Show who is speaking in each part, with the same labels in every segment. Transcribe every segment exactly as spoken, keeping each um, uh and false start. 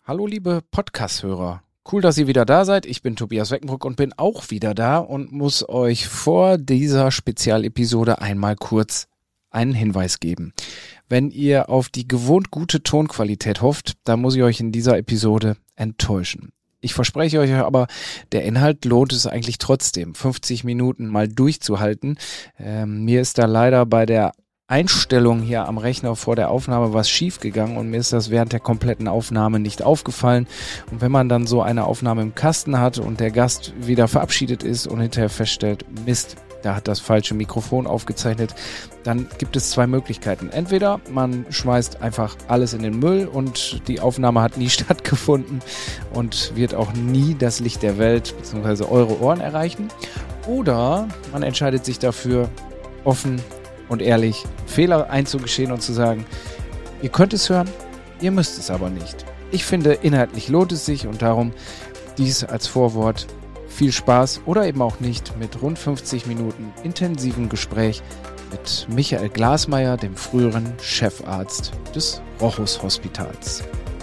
Speaker 1: Hallo liebe Podcast-Hörer, cool, dass ihr wieder da seid. Ich bin Tobias Weckenbrock und bin auch wieder da und muss euch vor dieser Spezialepisode einmal kurz einen Hinweis geben. Wenn ihr auf die gewohnt gute Tonqualität hofft, dann muss ich euch in dieser Episode enttäuschen. Ich verspreche euch aber, der Inhalt lohnt es eigentlich trotzdem, fünfzig Minuten mal durchzuhalten. Ähm, mir ist da leider bei der Einstellung hier am Rechner vor der Aufnahme was schief gegangen und mir ist das während der kompletten Aufnahme nicht aufgefallen. Und wenn man dann so eine Aufnahme im Kasten hat und der Gast wieder verabschiedet ist und hinterher feststellt, Mist, da hat das falsche Mikrofon aufgezeichnet, dann gibt es zwei Möglichkeiten. Entweder man schmeißt einfach alles in den Müll und die Aufnahme hat nie stattgefunden und wird auch nie das Licht der Welt bzw. eure Ohren erreichen. Oder man entscheidet sich dafür, offen und ehrlich Fehler einzugestehen und zu sagen, ihr könnt es hören, ihr müsst es aber nicht. Ich finde, inhaltlich lohnt es sich und darum dies als Vorwort. Viel Spaß oder eben auch nicht mit rund fünfzig Minuten intensivem Gespräch mit Michael Glasmeier, dem früheren Chefarzt des Rochus Hospitals.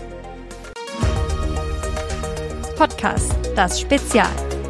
Speaker 2: Podcast, das Spezial.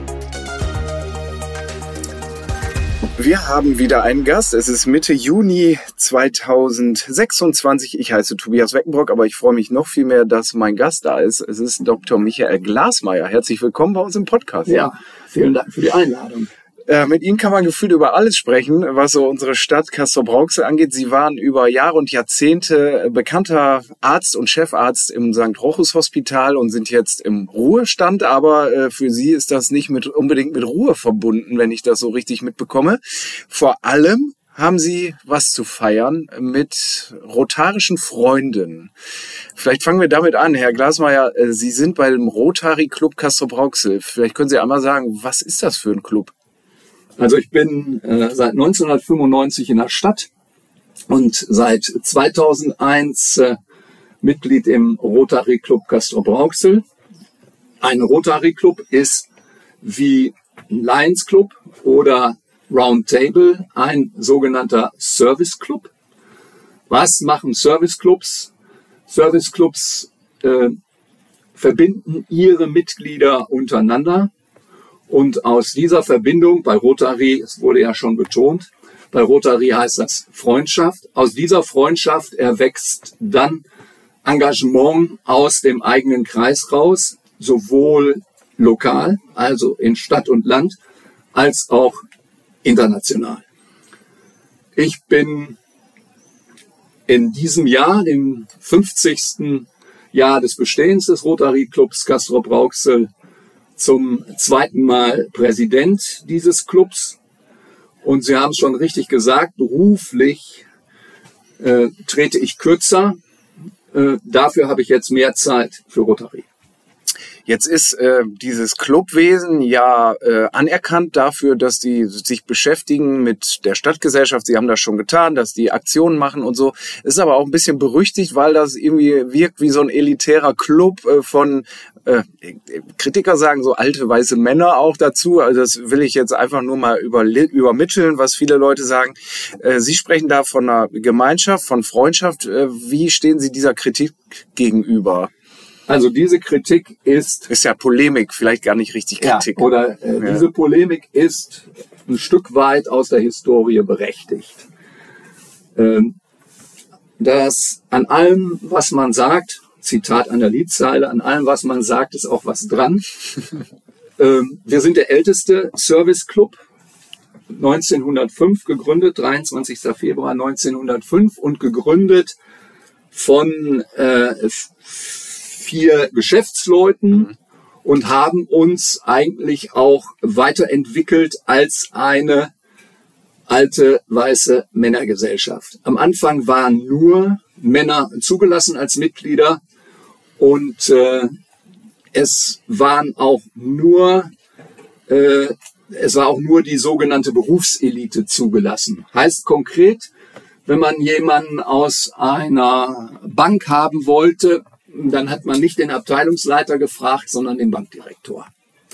Speaker 3: Wir haben wieder einen Gast. Es ist Mitte Juni zweitausendsechsundzwanzig. Ich heiße Tobias Weckenbrock, aber ich freue mich noch viel mehr, dass mein Gast da ist. Es ist Doktor Michael Glasmeier. Herzlich willkommen bei uns im Podcast.
Speaker 4: Ja, vielen Dank für die Einladung.
Speaker 3: Äh, mit Ihnen kann man gefühlt über alles sprechen, was so unsere Stadt Castrop-Rauxel angeht. Sie waren über Jahre und Jahrzehnte bekannter Arzt und Chefarzt im Sankt Rochus Hospital und sind jetzt im Ruhestand. Aber äh, für Sie ist das nicht mit, unbedingt mit Ruhe verbunden, wenn ich das so richtig mitbekomme. Vor allem haben Sie was zu feiern mit rotarischen Freunden. Vielleicht fangen wir damit an, Herr Glasmeier. Sie sind bei dem Rotary Club Castrop-Rauxel. Vielleicht können Sie einmal sagen, was ist das für ein Club?
Speaker 4: Also ich bin äh, seit neunzehnhundertfünfundneunzig in der Stadt und seit zweitausendeins äh, Mitglied im Rotary Club Castrop-Rauxel. Ein Rotary Club ist wie ein Lions Club oder Round Table ein sogenannter Service Club. Was machen Service Clubs? Service Clubs äh, verbinden ihre Mitglieder untereinander. Und aus dieser Verbindung, bei Rotary, es wurde ja schon betont, bei Rotary heißt das Freundschaft. Aus dieser Freundschaft erwächst dann Engagement aus dem eigenen Kreis raus, sowohl lokal, also in Stadt und Land, als auch international. Ich bin in diesem Jahr, dem fünfzigsten Jahr des Bestehens des Rotary Clubs Castrop-Rauxel, zum zweiten Mal Präsident dieses Clubs. Und Sie haben es schon richtig gesagt, beruflich äh, trete ich kürzer. Äh, dafür habe ich jetzt mehr Zeit für Rotary.
Speaker 3: Jetzt ist äh, dieses Clubwesen ja äh, anerkannt dafür, dass die sich beschäftigen mit der Stadtgesellschaft. Sie haben das schon getan, dass die Aktionen machen und so. Ist aber auch ein bisschen berüchtigt, weil das irgendwie wirkt wie so ein elitärer Club äh, von, äh, Kritiker sagen so alte weiße Männer auch dazu. Also das will ich jetzt einfach nur mal über, übermitteln, was viele Leute sagen. Äh, Sie sprechen da von einer Gemeinschaft, von Freundschaft. Äh, wie stehen Sie dieser Kritik gegenüber?
Speaker 4: Also diese Kritik ist...
Speaker 3: Ist ja Polemik, vielleicht gar nicht richtig Kritik.
Speaker 4: Ja, oder äh,
Speaker 3: ja.
Speaker 4: Diese Polemik ist ein Stück weit aus der Historie berechtigt. Ähm, dass an allem, was man sagt, Zitat an der Liedzeile, an allem, was man sagt, ist auch was dran. ähm, wir sind der älteste Service Club, neunzehnhundertfünf gegründet, dreiundzwanzigster Februar neunzehnhundertfünf und gegründet von... Äh, vier Geschäftsleuten und haben uns eigentlich auch weiterentwickelt als eine alte weiße Männergesellschaft. Am Anfang waren nur Männer zugelassen als Mitglieder und äh, es waren auch nur äh, es war auch nur die sogenannte Berufselite zugelassen. Heißt konkret, wenn man jemanden aus einer Bank haben wollte, dann hat man nicht den Abteilungsleiter gefragt, sondern den Bankdirektor.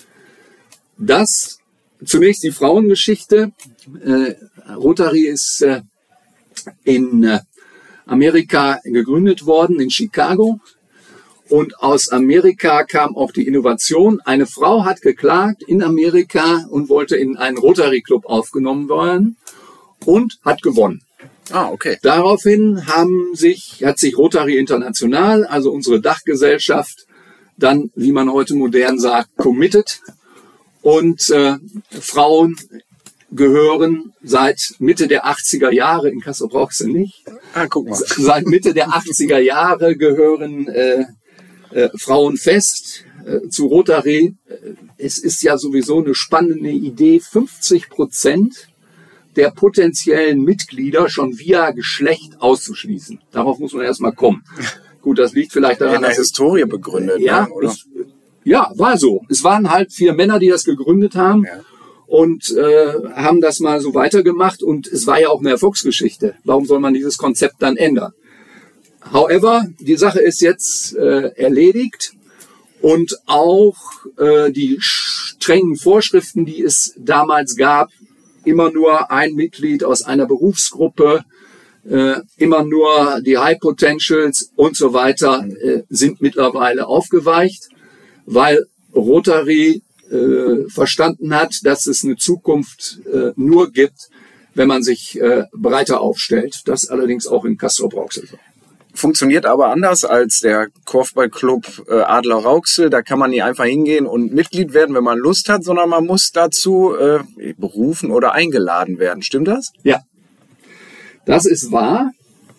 Speaker 4: Das zunächst die Frauengeschichte. Äh, Rotary ist äh, in äh, Amerika gegründet worden, in Chicago. Und aus Amerika kam auch die Innovation. Eine Frau hat geklagt in Amerika und wollte in einen Rotary Club aufgenommen werden und hat gewonnen.
Speaker 3: Ah, okay.
Speaker 4: Daraufhin haben sich, hat sich Rotary International, also unsere Dachgesellschaft, dann, wie man heute modern sagt, committed. Und äh, Frauen gehören seit Mitte der achtziger Jahre, in Castrop-Rauxel nicht,
Speaker 3: Ah, guck mal.
Speaker 4: seit Mitte der achtziger Jahre gehören äh, äh, Frauen fest äh, zu Rotary. Es ist ja sowieso eine spannende Idee, fünfzig Prozent der potenziellen Mitglieder schon via Geschlecht auszuschließen. Darauf muss man erstmal kommen. Gut, das liegt vielleicht daran,
Speaker 3: In der
Speaker 4: dass
Speaker 3: Historie begründet,
Speaker 4: ja,
Speaker 3: ne, oder?
Speaker 4: es, ja, war so. Es waren halt vier Männer, die das gegründet haben.
Speaker 3: Ja.
Speaker 4: Und äh, haben das mal so weitergemacht. Und es war ja auch eine Erfolgsgeschichte. Warum soll man dieses Konzept dann ändern? However, die Sache ist jetzt äh, erledigt. Und auch äh, die strengen Vorschriften, die es damals gab, immer nur ein Mitglied aus einer Berufsgruppe, äh, immer nur die High Potentials und so weiter, äh, sind mittlerweile aufgeweicht, weil Rotary äh, verstanden hat, dass es eine Zukunft äh, nur gibt, wenn man sich äh, breiter aufstellt. Das allerdings auch in Castrop-Rauxel.
Speaker 3: Funktioniert aber anders als der Korfballclub äh, Adler Rauxel. Da kann man nicht einfach hingehen und Mitglied werden, wenn man Lust hat, sondern man muss dazu äh, berufen oder eingeladen werden. Stimmt das?
Speaker 4: Ja, das ist wahr.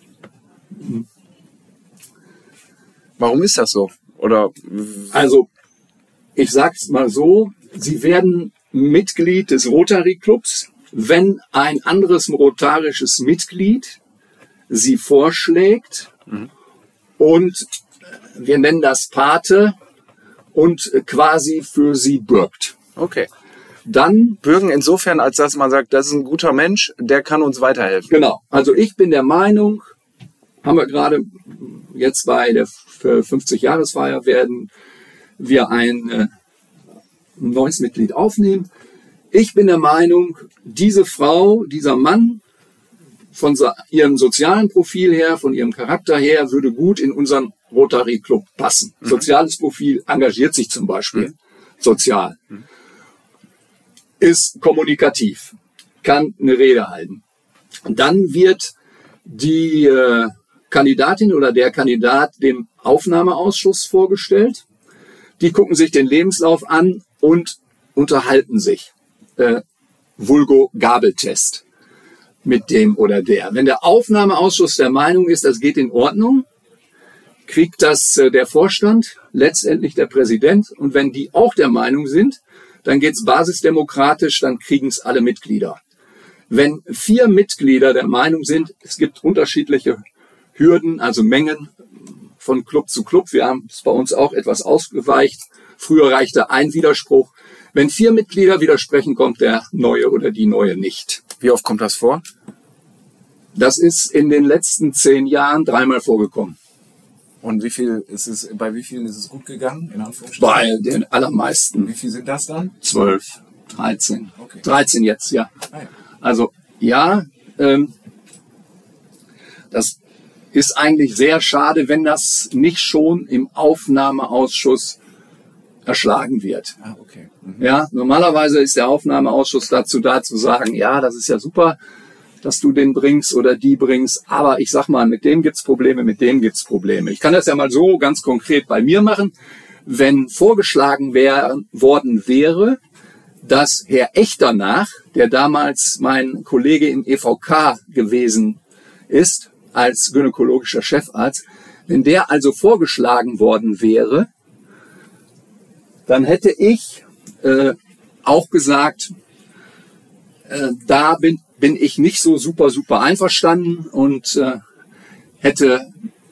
Speaker 3: Warum ist das so? Oder
Speaker 4: Also, ich sag's mal so, Sie werden Mitglied des Rotary Clubs, wenn ein anderes rotarisches Mitglied Sie vorschlägt mhm. und wir nennen das Pate und quasi für Sie bürgt.
Speaker 3: okay.
Speaker 4: Dann
Speaker 3: Bürgen insofern, als dass man sagt, das ist ein guter Mensch, der kann uns weiterhelfen.
Speaker 4: Genau. Also ich bin der Meinung, haben wir gerade jetzt bei der fünfzig-Jahresfeier werden wir ein äh, neues Mitglied aufnehmen. Ich bin der Meinung, diese Frau, dieser Mann, von so, ihrem sozialen Profil her, von ihrem Charakter her, würde gut in unseren Rotary Club passen. Mhm. Soziales Profil, engagiert sich zum Beispiel mhm. sozial, mhm. ist kommunikativ, kann eine Rede halten. Und dann wird die äh, Kandidatin oder der Kandidat dem Aufnahmeausschuss vorgestellt. Die gucken sich den Lebenslauf an und unterhalten sich. Äh, Vulgo Gabeltest mit dem oder der. Wenn der Aufnahmeausschuss der Meinung ist, das geht in Ordnung, kriegt das äh, der Vorstand, letztendlich der Präsident. Und wenn die auch der Meinung sind, dann geht's basisdemokratisch, dann kriegen es alle Mitglieder. Wenn vier Mitglieder der Meinung sind, es gibt unterschiedliche Hürden, also Mengen von Club zu Club, wir haben es bei uns auch etwas ausgeweicht, früher reichte ein Widerspruch. Wenn vier Mitglieder widersprechen, kommt der Neue oder die Neue nicht.
Speaker 3: Wie oft kommt das vor?
Speaker 4: Das ist in den letzten zehn Jahren dreimal vorgekommen.
Speaker 1: Und wie viel ist es, bei wie vielen ist es gut gegangen? In Anführungsstrichen?
Speaker 4: Bei den allermeisten.
Speaker 1: Wie viel sind das dann?
Speaker 4: Zwölf, dreizehn.
Speaker 1: Okay.
Speaker 4: dreizehn jetzt, ja.
Speaker 1: Ah, ja.
Speaker 4: Also ja, ähm, das ist eigentlich sehr schade, wenn das nicht schon im Aufnahmeausschuss erschlagen wird.
Speaker 1: Ah, okay. Mhm.
Speaker 4: Ja, normalerweise ist der Aufnahmeausschuss dazu da zu sagen, ja, das ist ja super, dass du den bringst oder die bringst, aber ich sag mal, mit dem gibt's Probleme, mit dem gibt's Probleme. Ich kann das ja mal so ganz konkret bei mir machen. Wenn vorgeschlagen wär, worden wäre, dass Herr Echternach, der damals mein Kollege im E V K gewesen ist, als gynäkologischer Chefarzt, wenn der also vorgeschlagen worden wäre, dann hätte ich äh, auch gesagt, äh, da bin, bin ich nicht so super, super einverstanden und äh, hätte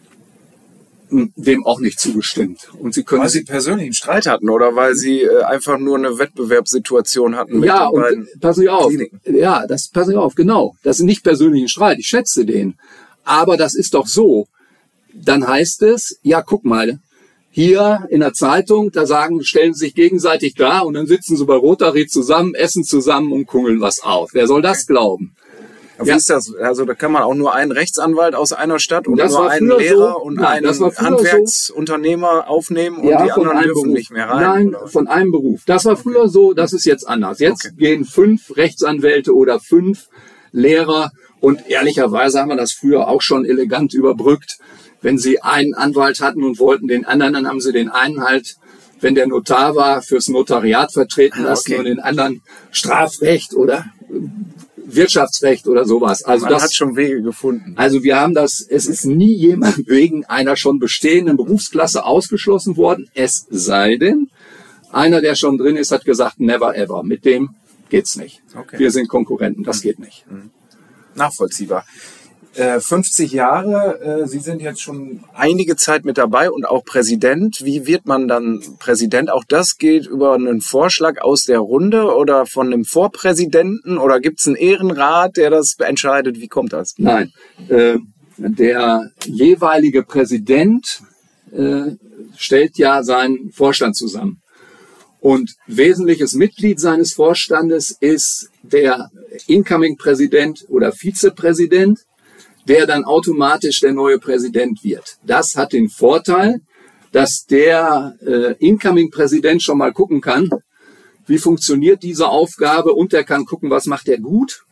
Speaker 4: dem auch nicht zugestimmt. Und Sie können
Speaker 3: weil Sie persönlichen Streit hatten oder weil Sie äh, einfach nur eine Wettbewerbssituation hatten mit
Speaker 4: ja,
Speaker 3: den beiden
Speaker 4: und passen Sie auf.
Speaker 3: Kliniken.
Speaker 4: Ja, das passen Sie auf, genau. Das ist nicht persönlichen Streit. Ich schätze den. Aber das ist doch so. Dann heißt es, ja, guck mal, hier in der Zeitung, da sagen, stellen sie sich gegenseitig dar und dann sitzen sie bei Rotary zusammen, essen zusammen und kungeln was auf. Wer soll das glauben?
Speaker 3: Wie ja. ist das? Also da kann man auch nur einen Rechtsanwalt aus einer Stadt und
Speaker 4: das
Speaker 3: nur einen Lehrer so, und
Speaker 4: nein,
Speaker 3: einen Handwerksunternehmer so. aufnehmen und ja, die anderen dürfen
Speaker 4: Beruf.
Speaker 3: nicht mehr rein?
Speaker 4: Nein, oder? Von einem Beruf. Das war früher okay. so, das ist jetzt anders. Jetzt okay. gehen fünf Rechtsanwälte oder fünf Lehrer und ehrlicherweise haben wir das früher auch schon elegant überbrückt. Wenn sie einen Anwalt hatten und wollten den anderen, dann haben sie den einen halt, wenn der Notar war, fürs Notariat vertreten lassen okay. und den anderen Strafrecht oder Wirtschaftsrecht oder sowas. Also
Speaker 3: Man
Speaker 4: das
Speaker 3: hat schon Wege gefunden.
Speaker 4: Also wir haben das, es ist nie jemand wegen einer schon bestehenden Berufsklasse ausgeschlossen worden, es sei denn, einer, der schon drin ist, hat gesagt, never ever, mit dem geht's nicht. Okay. Wir sind Konkurrenten, das geht nicht.
Speaker 3: Nachvollziehbar. Äh, fünfzig Jahre, äh, Sie sind jetzt schon einige Zeit mit dabei und auch Präsident. Wie wird man dann Präsident? Auch das geht über einen Vorschlag aus der Runde oder von einem Vorpräsidenten oder gibt es einen Ehrenrat, der das entscheidet? Wie kommt das?
Speaker 4: Nein, äh, der jeweilige Präsident äh, stellt ja seinen Vorstand zusammen. Und wesentliches Mitglied seines Vorstandes ist der Incoming-Präsident oder Vizepräsident, der dann automatisch der neue Präsident wird. Das hat den Vorteil, dass der äh, Incoming-Präsident schon mal gucken kann, wie funktioniert diese Aufgabe und der kann gucken, was macht er gut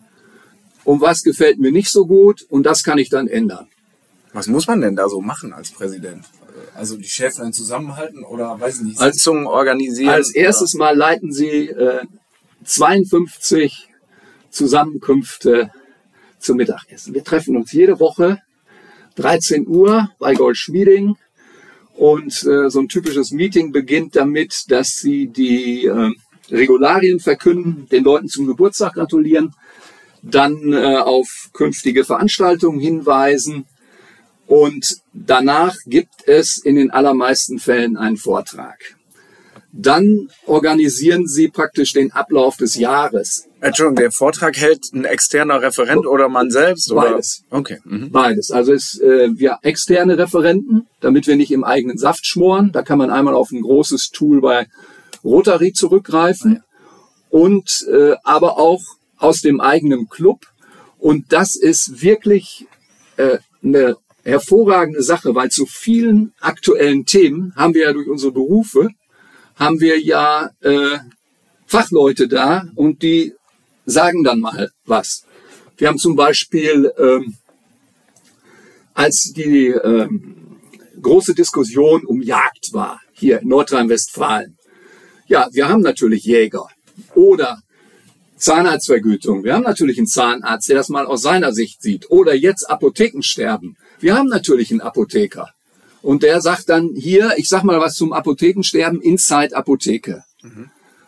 Speaker 4: und was gefällt mir nicht so gut und das kann ich dann ändern.
Speaker 3: Was muss man denn da so machen als Präsident? Also die Chefs dann zusammenhalten oder weiß ich nicht, Sitzungen organisieren?
Speaker 4: Als erstes Mal leiten sie äh, zweiundfünfzig Zusammenkünfte zum Mittagessen. Wir treffen uns jede Woche dreizehn Uhr bei Goldschmieding und äh, so ein typisches Meeting beginnt damit, dass sie die äh, Regularien verkünden, den Leuten zum Geburtstag gratulieren, dann äh, auf künftige Veranstaltungen hinweisen und danach gibt es in den allermeisten Fällen einen Vortrag. Dann organisieren sie praktisch den Ablauf des Jahres.
Speaker 3: Entschuldigung, der Vortrag hält ein externer Referent oder man selbst? Oder?
Speaker 4: Beides.
Speaker 3: Okay. Mhm.
Speaker 4: Beides. Also es, äh, wir externe Referenten, damit wir nicht im eigenen Saft schmoren. Da kann man einmal auf ein großes Tool bei Rotary zurückgreifen. Und äh, aber auch aus dem eigenen Club. Und das ist wirklich äh, eine hervorragende Sache, weil zu vielen aktuellen Themen haben wir ja durch unsere Berufe haben wir ja äh, Fachleute da und die sagen dann mal was. Wir haben zum Beispiel, ähm, als die ähm, große Diskussion um Jagd war, hier in Nordrhein-Westfalen, ja, wir haben natürlich Jäger oder Zahnarztvergütung. Wir haben natürlich einen Zahnarzt, der das mal aus seiner Sicht sieht. Oder jetzt Apothekensterben. Wir haben natürlich einen Apotheker. Und der sagt dann hier, ich sag mal was zum Apothekensterben, Inside Apotheke. Mhm.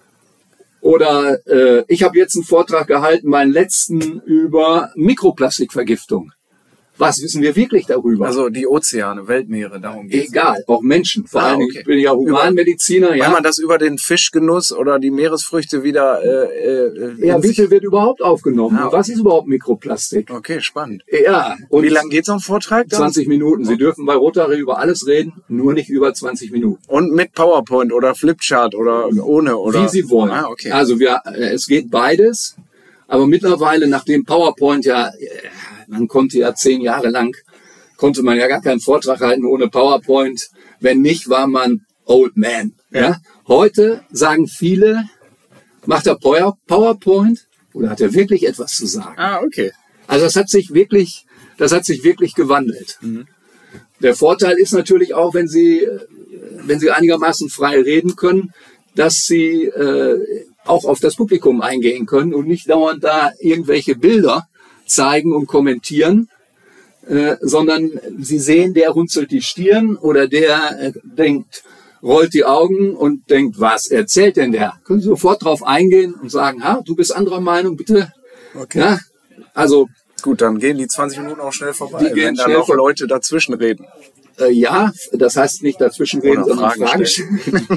Speaker 4: Oder äh, ich habe jetzt einen Vortrag gehalten, meinen letzten, über Mikroplastikvergiftung. Was wissen wir wirklich darüber?
Speaker 3: Also die Ozeane, Weltmeere, darum geht's.
Speaker 4: Egal, auch Menschen. Vor
Speaker 3: ah,
Speaker 4: allem,
Speaker 3: okay.
Speaker 4: Ich bin ja Humanmediziner.
Speaker 3: Über,
Speaker 4: ja.
Speaker 3: Weil man das über den Fischgenuss oder die Meeresfrüchte wieder... Äh,
Speaker 4: äh, ja, wie viel wird überhaupt aufgenommen? Ah, okay. Was ist überhaupt Mikroplastik?
Speaker 3: Okay, spannend.
Speaker 4: Ja.
Speaker 3: Und wie lange geht so ein Vortrag dann?
Speaker 4: zwanzig Minuten. Sie okay. dürfen bei Rotary über alles reden, nur nicht über zwanzig Minuten.
Speaker 3: Und mit PowerPoint oder Flipchart oder ohne? Oder?
Speaker 4: Wie Sie wollen.
Speaker 3: Ah, okay.
Speaker 4: Also wir, es geht beides. Aber mittlerweile, nachdem PowerPoint ja, man konnte ja zehn Jahre lang konnte man ja gar keinen Vortrag halten ohne PowerPoint. Wenn nicht, war man Old Man. Ja. Ja? Heute sagen viele, macht er PowerPoint oder hat er wirklich etwas zu sagen?
Speaker 3: Ah, okay.
Speaker 4: Also das hat sich wirklich, das hat sich wirklich gewandelt. Mhm. Der Vorteil ist natürlich auch, wenn Sie, wenn Sie einigermaßen frei reden können, dass Sie äh, auch auf das Publikum eingehen können und nicht dauernd da irgendwelche Bilder zeigen und kommentieren. Äh, sondern Sie sehen, der runzelt die Stirn oder der äh, denkt, rollt die Augen und denkt, was erzählt denn der? Können Sie sofort drauf eingehen und sagen, ha, du bist anderer Meinung, bitte.
Speaker 3: Okay.
Speaker 4: Ja, also
Speaker 3: gut, dann gehen die zwanzig Minuten auch schnell vorbei,
Speaker 4: die gehen
Speaker 3: wenn da
Speaker 4: schnell
Speaker 3: noch
Speaker 4: vor-
Speaker 3: Leute dazwischen reden.
Speaker 4: Äh, ja, das heißt nicht dazwischen reden,
Speaker 3: Oder
Speaker 4: sondern
Speaker 3: Fragen
Speaker 4: Fragen stellen.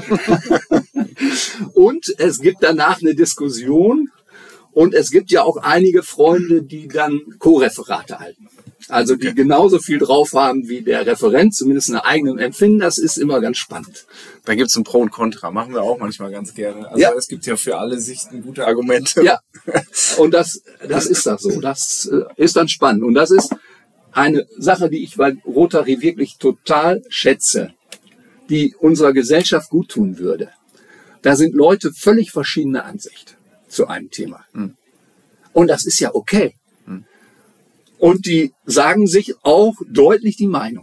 Speaker 4: Und es gibt danach eine Diskussion und es gibt ja auch einige Freunde, die dann Co-Referate halten. Also die genauso viel drauf haben wie der Referent, zumindest einen eigenen Empfinden, das ist immer ganz spannend.
Speaker 3: Da gibt's ein Pro und Contra, machen wir auch manchmal ganz gerne. Also
Speaker 4: ja.
Speaker 3: Es gibt ja für alle Sichten gute Argumente.
Speaker 4: Ja, und das, das ist das so. Das ist dann spannend. Und das ist eine Sache, die ich bei Rotary wirklich total schätze, die unserer Gesellschaft gut tun würde. Da sind Leute völlig verschiedener Ansicht zu einem Thema. Hm. Und das ist ja okay. Hm. Und die sagen sich auch deutlich die Meinung.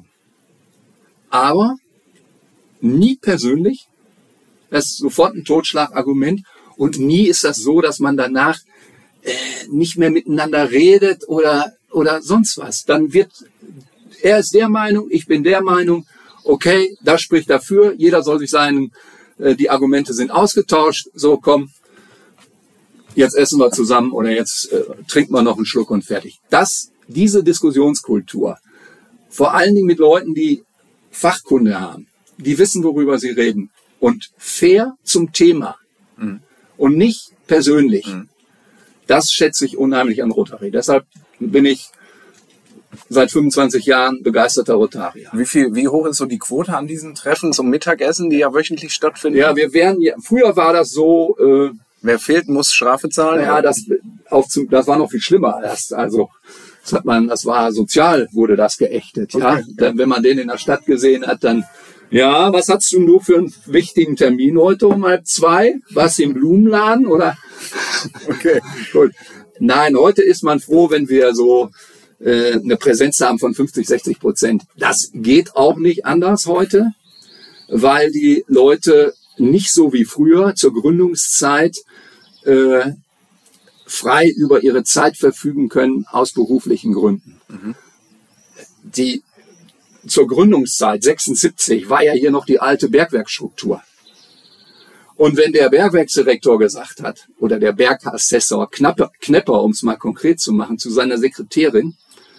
Speaker 4: Aber nie persönlich. Das ist sofort ein Totschlagargument. Und nie ist das so, dass man danach äh, nicht mehr miteinander redet oder, oder sonst was. Dann wird, er ist der Meinung, ich bin der Meinung, okay, das spricht dafür, jeder soll sich seinen, äh, die Argumente sind ausgetauscht, so komm, jetzt essen wir zusammen oder jetzt äh, trinken wir noch einen Schluck und fertig. Das, diese Diskussionskultur, vor allen Dingen mit Leuten, die Fachkunde haben, die wissen, worüber sie reden und fair zum Thema mhm. und nicht persönlich, mhm. das schätze ich unheimlich an Rotary. Deshalb bin ich seit fünfundzwanzig Jahren begeisterter Rotarier.
Speaker 3: Wie viel, wie hoch ist so die Quote an diesen Treffen zum Mittagessen, die ja wöchentlich stattfinden?
Speaker 4: Ja, wir wären ja, früher war das so, äh,
Speaker 3: wer fehlt, muss Strafe zahlen.
Speaker 4: Ja, das, auf zum, das war noch viel schlimmer. Das, also, das hat man, das war sozial, wurde das geächtet. Okay. Ja, dann, wenn man den in der Stadt gesehen hat, dann, ja, was hast du nur für einen wichtigen Termin heute um halb zwei? Was im Blumenladen oder? Okay, gut. Nein, heute ist man froh, wenn wir so äh, eine Präsenz haben von fünfzig, sechzig Prozent. Das geht auch nicht anders heute, weil die Leute nicht so wie früher zur Gründungszeit äh, frei über ihre Zeit verfügen können aus beruflichen Gründen. Mhm. Die zur Gründungszeit sechsundsiebzig war ja hier noch die alte Bergwerksstruktur. Und wenn der Bergwerksdirektor gesagt hat, oder der Bergassessor Knapper, Knepper, um es mal konkret zu machen, zu seiner Sekretärin,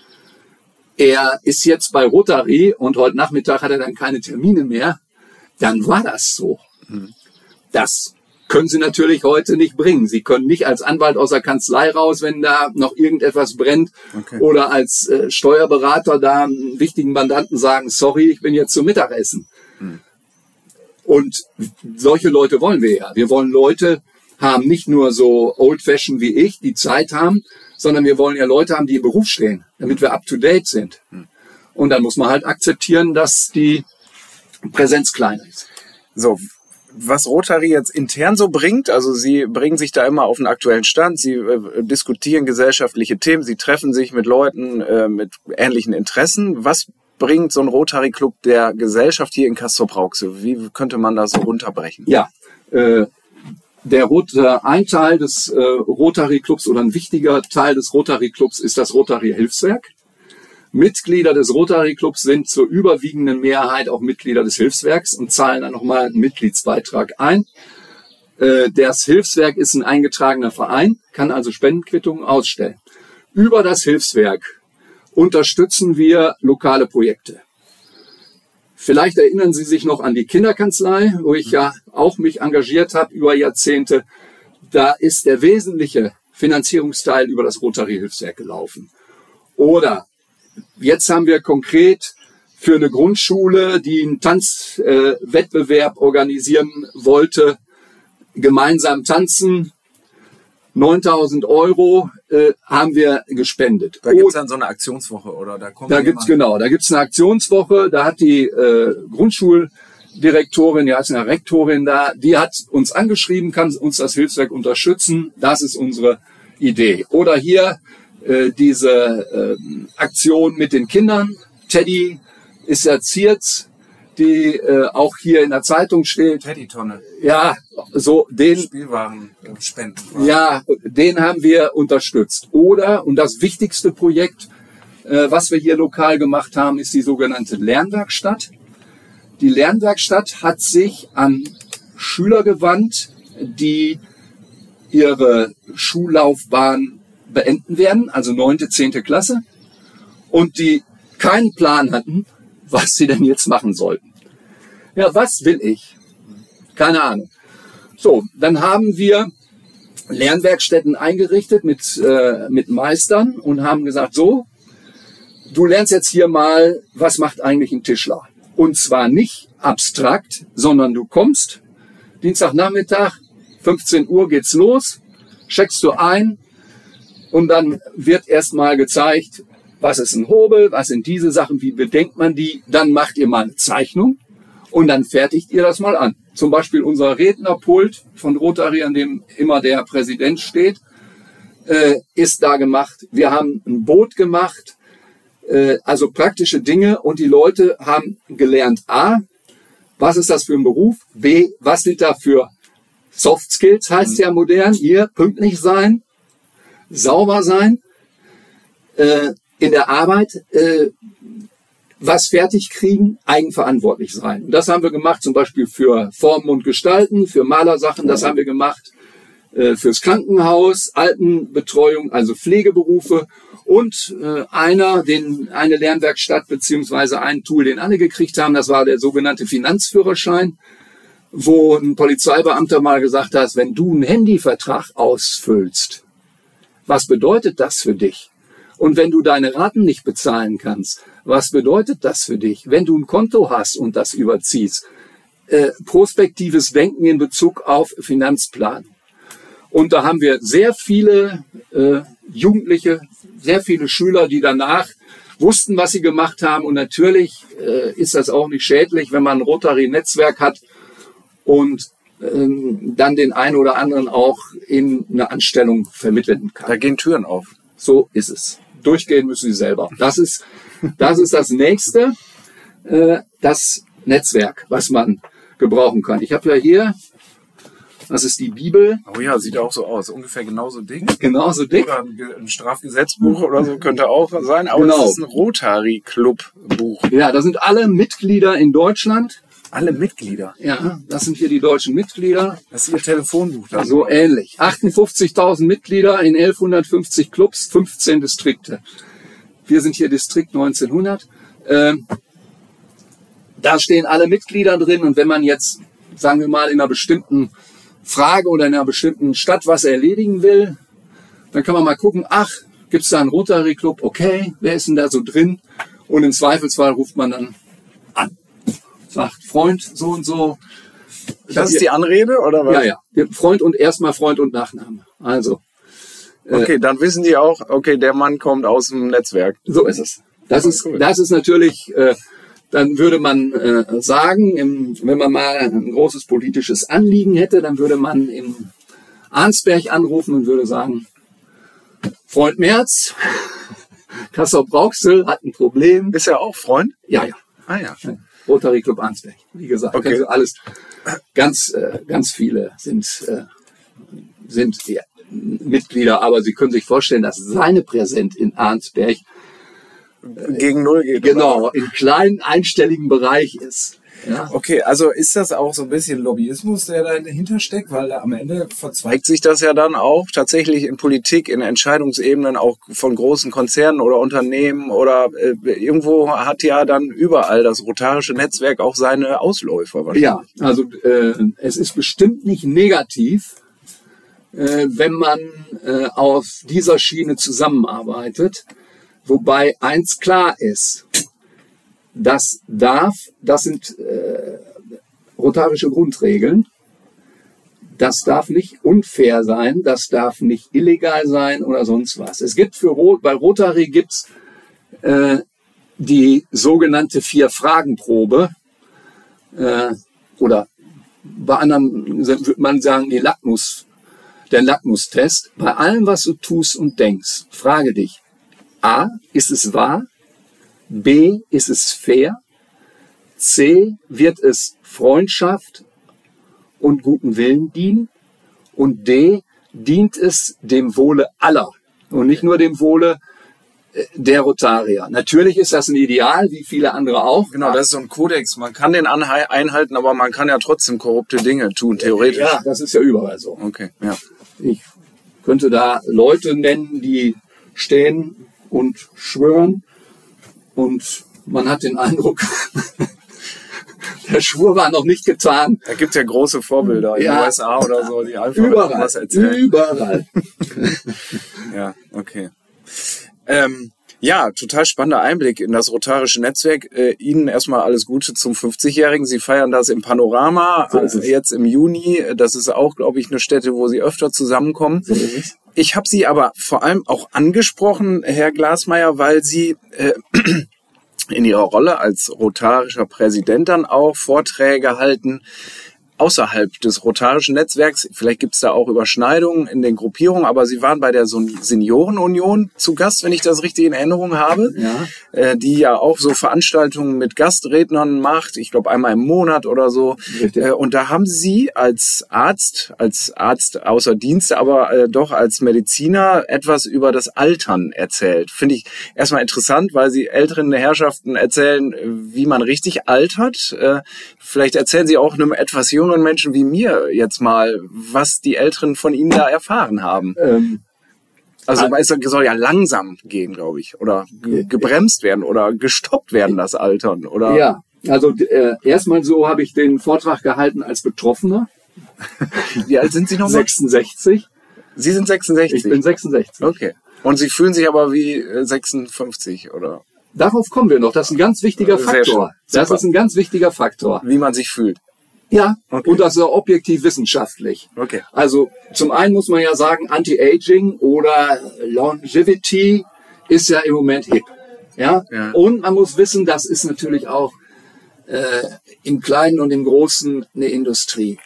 Speaker 4: er ist jetzt bei Rotary und heute Nachmittag hat er dann keine Termine mehr, dann war das so. Das können Sie natürlich heute nicht bringen. Sie können nicht als Anwalt aus der Kanzlei raus, wenn da noch irgendetwas brennt, okay. oder als äh, Steuerberater da einen wichtigen Mandanten sagen, sorry, ich bin jetzt zum Mittagessen. Hm. Und solche Leute wollen wir ja. Wir wollen Leute haben, nicht nur so old-fashioned wie ich, die Zeit haben, sondern wir wollen ja Leute haben, die im Beruf stehen, damit wir up-to-date sind. Hm. Und dann muss man halt akzeptieren, dass die Präsenz kleiner ist.
Speaker 3: So, was Rotary jetzt intern so bringt, also Sie bringen sich da immer auf den aktuellen Stand, Sie äh, diskutieren gesellschaftliche Themen, Sie treffen sich mit Leuten äh, mit ähnlichen Interessen. Was bringt so ein Rotary-Club der Gesellschaft hier in Castrop-Rauxel? Wie könnte man das so runterbrechen?
Speaker 4: Ja, äh, der Rot, äh, ein Teil des äh, Rotary-Clubs oder ein wichtiger Teil des Rotary-Clubs ist das Rotary-Hilfswerk. Mitglieder des Rotary-Clubs sind zur überwiegenden Mehrheit auch Mitglieder des Hilfswerks und zahlen dann nochmal einen Mitgliedsbeitrag ein. Äh, das Hilfswerk ist ein eingetragener Verein, kann also Spendenquittungen ausstellen. Über das Hilfswerk unterstützen wir lokale Projekte. Vielleicht erinnern Sie sich noch an die Kinderkanzlei, wo ich ja auch mich engagiert habe über Jahrzehnte. Da ist der wesentliche Finanzierungsteil über das Rotary-Hilfswerk gelaufen. Oder jetzt haben wir konkret für eine Grundschule, die einen Tanzwettbewerb äh, organisieren wollte, gemeinsam tanzen, neuntausend Euro äh, haben wir gespendet.
Speaker 3: Da gibt's dann so eine Aktionswoche, oder? Da, kommen
Speaker 4: da gibt's genau, da gibt's eine Aktionswoche, da hat die äh, Grundschuldirektorin, die heißt eine Rektorin da, die hat uns angeschrieben, kann uns das Hilfswerk unterstützen, das ist unsere Idee. Oder hier äh, diese äh, Aktion mit den Kindern, Teddy ist erziert, die äh, auch hier in der Zeitung steht.
Speaker 3: Teddy-Tonne.
Speaker 4: Ja, so den
Speaker 3: Spielwaren spenden.
Speaker 4: Ja, den haben wir unterstützt. Oder, und das wichtigste Projekt, äh, was wir hier lokal gemacht haben, ist die sogenannte Lernwerkstatt. Die Lernwerkstatt hat sich an Schüler gewandt, die ihre Schullaufbahn beenden werden, also neunte, zehnte Klasse, und die keinen Plan hatten, was sie denn jetzt machen sollten. Ja, was will ich? Keine Ahnung. So, dann haben wir Lernwerkstätten eingerichtet mit, äh, mit Meistern und haben gesagt, so, du lernst jetzt hier mal, was macht eigentlich ein Tischler? Und zwar nicht abstrakt, sondern du kommst, Dienstagnachmittag, fünfzehn Uhr geht's los, checkst du ein und dann wird erstmal gezeigt, was ist ein Hobel, was sind diese Sachen, wie bedenkt man die, dann macht ihr mal eine Zeichnung und dann fertigt ihr das mal an. Zum Beispiel unser Rednerpult von Rotary, an dem immer der Präsident steht, äh, ist da gemacht. Wir haben ein Boot gemacht, äh, also praktische Dinge und die Leute haben gelernt, A, was ist das für ein Beruf, B, was sind da für Soft Skills, heißt ja modern, hier pünktlich sein, sauber sein, äh, in der Arbeit, äh, was fertig kriegen, eigenverantwortlich sein. Und das haben wir gemacht, zum Beispiel für Formen und Gestalten, für Malersachen, das haben wir gemacht, äh, fürs Krankenhaus, Altenbetreuung, also Pflegeberufe und äh, einer, den eine Lernwerkstatt beziehungsweise ein Tool, den alle gekriegt haben, das war der sogenannte Finanzführerschein, wo ein Polizeibeamter mal gesagt hat, wenn du einen Handyvertrag ausfüllst, was bedeutet das für dich? Und wenn du deine Raten nicht bezahlen kannst, was bedeutet das für dich? Wenn du ein Konto hast und das überziehst, äh, prospektives Denken in Bezug auf Finanzplan. Und da haben wir sehr viele äh, Jugendliche, sehr viele Schüler, die danach wussten, was sie gemacht haben. Und natürlich äh, ist das auch nicht schädlich, wenn man ein Rotary-Netzwerk hat und ähm, dann den einen oder anderen auch in eine Anstellung vermitteln kann.
Speaker 3: Da gehen Türen auf.
Speaker 4: So ist es. Durchgehen müssen sie selber. Das ist das, ist das Nächste, äh, das Netzwerk, was man gebrauchen kann. Ich habe ja hier, das ist die Bibel.
Speaker 3: Oh ja, sieht auch so aus. Ungefähr genauso dick.
Speaker 4: Genauso dick.
Speaker 3: Oder ein Strafgesetzbuch oder so könnte auch sein. Aber
Speaker 4: Genau.
Speaker 3: das ist ein Rotary-Club-Buch.
Speaker 4: Ja, da sind alle Mitglieder in Deutschland.
Speaker 3: Alle Mitglieder.
Speaker 4: Ja, das sind hier die deutschen Mitglieder.
Speaker 3: Das ist ihr Telefonbuch. Da
Speaker 4: So ähnlich. achtundfünfzigtausend Mitglieder in elfhundertfünfzig Clubs, fünfzehn Distrikte. Wir sind hier Distrikt neunzehnhundert. Ähm, da stehen alle Mitglieder drin. Und wenn man jetzt, sagen wir mal, in einer bestimmten Frage oder in einer bestimmten Stadt was erledigen will, dann kann man mal gucken, ach, gibt es da einen Rotary Club? Okay, wer ist denn da so drin? Und im Zweifelsfall ruft man dann an. Sagt Freund so und so.
Speaker 3: Das ist die Anrede, oder was?
Speaker 4: Ja, ja. Freund und erstmal Freund und Nachname. Also.
Speaker 3: Okay, äh, dann wissen die auch, okay, der Mann kommt aus dem Netzwerk.
Speaker 4: So ist es. Das ist, cool. Das ist natürlich, äh, dann würde man äh, sagen, im, wenn man mal ein großes politisches Anliegen hätte, dann würde man in Arnsberg anrufen und würde sagen, Freund Merz, Castrop-Rauxel hat ein Problem.
Speaker 3: Ist er auch Freund?
Speaker 4: Ja, ja.
Speaker 3: Ah ja.
Speaker 4: Rotary Club Arnsberg, wie gesagt.
Speaker 3: Okay.
Speaker 4: Also alles, ganz, äh, ganz viele sind, äh, sind ja, Mitglieder, aber Sie können sich vorstellen, dass seine Präsenz in Arnsberg
Speaker 3: äh, gegen Null geht.
Speaker 4: Genau,
Speaker 3: oder?
Speaker 4: im kleinen einstelligen Bereich ist. Ja.
Speaker 3: Okay, also ist das auch so ein bisschen Lobbyismus, der dahinter steckt? Weil am Ende verzweigt sich das ja dann auch tatsächlich in Politik, in Entscheidungsebenen auch von großen Konzernen oder Unternehmen oder äh, irgendwo hat ja dann überall das rotarische Netzwerk auch seine Ausläufer wahrscheinlich.
Speaker 4: Ja, also äh, es ist bestimmt nicht negativ, äh, wenn man äh, auf dieser Schiene zusammenarbeitet, wobei eins klar ist, das darf, das sind äh, rotarische Grundregeln, das darf nicht unfair sein, das darf nicht illegal sein oder sonst was. Es gibt für bei Rotary gibt's äh, die sogenannte Vier-Fragen-Probe äh, oder bei anderen würde man sagen die Lackmus, der Lackmustest. Bei allem, was du tust und denkst, frage dich, A, ist es wahr? B, ist es fair? C, wird es Freundschaft und guten Willen dienen? Und D, dient es dem Wohle aller und nicht nur dem Wohle der Rotarier. Natürlich ist das ein Ideal, wie viele andere auch.
Speaker 3: Genau, das ist so ein Kodex. Man kann den einhalten, aber man kann ja trotzdem korrupte Dinge tun, theoretisch.
Speaker 4: Ja, das ist ja überall so.
Speaker 3: Okay, ja.
Speaker 4: Ich könnte da Leute nennen, die stehen und schwören. Und man hat den Eindruck, der Schwur war noch nicht getan.
Speaker 3: Da gibt es ja große Vorbilder in
Speaker 4: Ja.
Speaker 3: den U S A oder so, die einfach
Speaker 4: Überall,
Speaker 3: was erzählen.
Speaker 4: überall.
Speaker 3: Ja, okay. Ähm, Ja, total spannender Einblick in das rotarische Netzwerk. Äh, Ihnen erstmal alles Gute zum fünfzigjährigen. Sie feiern das im Panorama
Speaker 4: So ist es.
Speaker 3: äh, jetzt im Juni. Das ist auch, glaube ich, eine Stätte, wo Sie öfter zusammenkommen.
Speaker 4: So ist es.
Speaker 3: Ich habe Sie aber vor allem auch angesprochen, Herr Glasmeier, weil Sie äh, in Ihrer Rolle als rotarischer Präsident dann auch Vorträge halten außerhalb des rotarischen Netzwerks. Vielleicht gibt es da auch Überschneidungen in den Gruppierungen, aber Sie waren bei der Seniorenunion zu Gast, wenn ich das richtig in Erinnerung habe,
Speaker 4: Ja.
Speaker 3: äh, die ja auch so Veranstaltungen mit Gastrednern macht, ich glaube einmal im Monat oder so.
Speaker 4: Richtig.
Speaker 3: Äh, und da haben Sie als Arzt, als Arzt außer Dienst, aber äh, doch als Mediziner etwas über das Altern erzählt. Finde ich erstmal interessant, weil Sie älteren Herrschaften erzählen, wie man richtig altert. Äh, vielleicht erzählen Sie auch einem etwas jüngeren Menschen wie mir jetzt mal, was die Älteren von Ihnen da erfahren haben.
Speaker 4: Ähm,
Speaker 3: Also es soll ja langsam gehen, glaube ich, oder ge- gebremst werden oder gestoppt werden, das Altern, oder?
Speaker 4: ja, also äh, erstmal so habe ich den Vortrag gehalten als Betroffener.
Speaker 3: Wie alt sind Sie nochmal?
Speaker 4: sechsundsechzig.
Speaker 3: Sie sind sechsundsechzig.
Speaker 4: Ich bin sechsundsechzig.
Speaker 3: Okay. Und Sie fühlen sich aber wie äh, sechsundfünfzig, oder
Speaker 4: Darauf kommen wir noch. Das ist ein ganz wichtiger
Speaker 3: Sehr schön.
Speaker 4: Faktor. Das
Speaker 3: Super.
Speaker 4: ist ein ganz wichtiger Faktor.
Speaker 3: wie man sich fühlt?
Speaker 4: Ja,
Speaker 3: Okay.
Speaker 4: und das ist auch objektiv wissenschaftlich.
Speaker 3: Okay.
Speaker 4: Also zum einen muss man ja sagen, Anti-Aging oder Longevity ist ja im Moment hip. Ja?
Speaker 3: Ja.
Speaker 4: Und man muss wissen, das ist natürlich auch äh, im Kleinen und im Großen eine Industrie.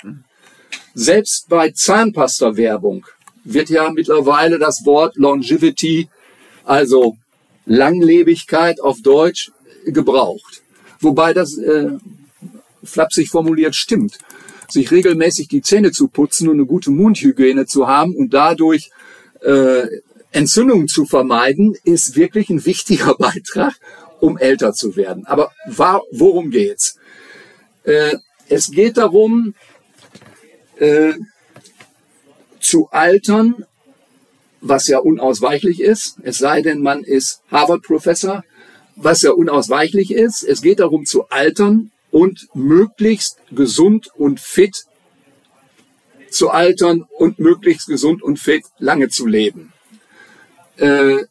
Speaker 4: Selbst bei Zahnpasta-Werbung wird ja mittlerweile das Wort Longevity, also Langlebigkeit auf Deutsch, gebraucht. Wobei das äh, flapsig formuliert stimmt. Sich regelmäßig die Zähne zu putzen und eine gute Mundhygiene zu haben und dadurch äh, Entzündungen zu vermeiden, ist wirklich ein wichtiger Beitrag, um älter zu werden. Aber war, worum geht's? Äh, es geht darum, äh, zu altern, was ja unausweichlich ist, es sei denn, man ist Harvard-Professor, was ja unausweichlich ist. Es geht darum, zu altern und möglichst gesund und fit zu altern und möglichst gesund und fit lange zu leben. Äh,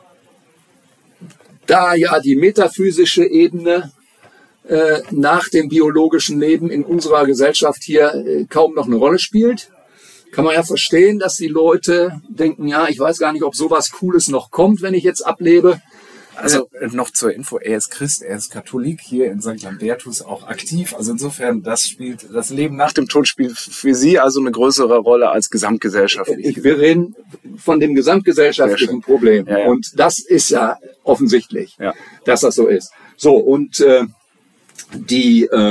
Speaker 4: da ja die metaphysische Ebene äh, nach dem biologischen Leben in unserer Gesellschaft hier äh, kaum noch eine Rolle spielt, kann man ja verstehen, dass die Leute denken, ja, ich weiß gar nicht, ob sowas Cooles noch kommt, wenn ich jetzt ablebe.
Speaker 3: Also äh, noch zur Info, er ist Christ, er ist Katholik, hier in Sankt Lambertus auch aktiv. Also insofern, das spielt, das Leben nach dem Tod spielt für Sie also eine größere Rolle als gesamtgesellschaftlich.
Speaker 4: Ich, wir reden von dem
Speaker 3: Sehr
Speaker 4: gesamtgesellschaftlichen
Speaker 3: schön.
Speaker 4: Problem.
Speaker 3: Ja, ja.
Speaker 4: Und das ist ja offensichtlich,
Speaker 3: Ja.
Speaker 4: dass das so ist. So, und äh, die, äh,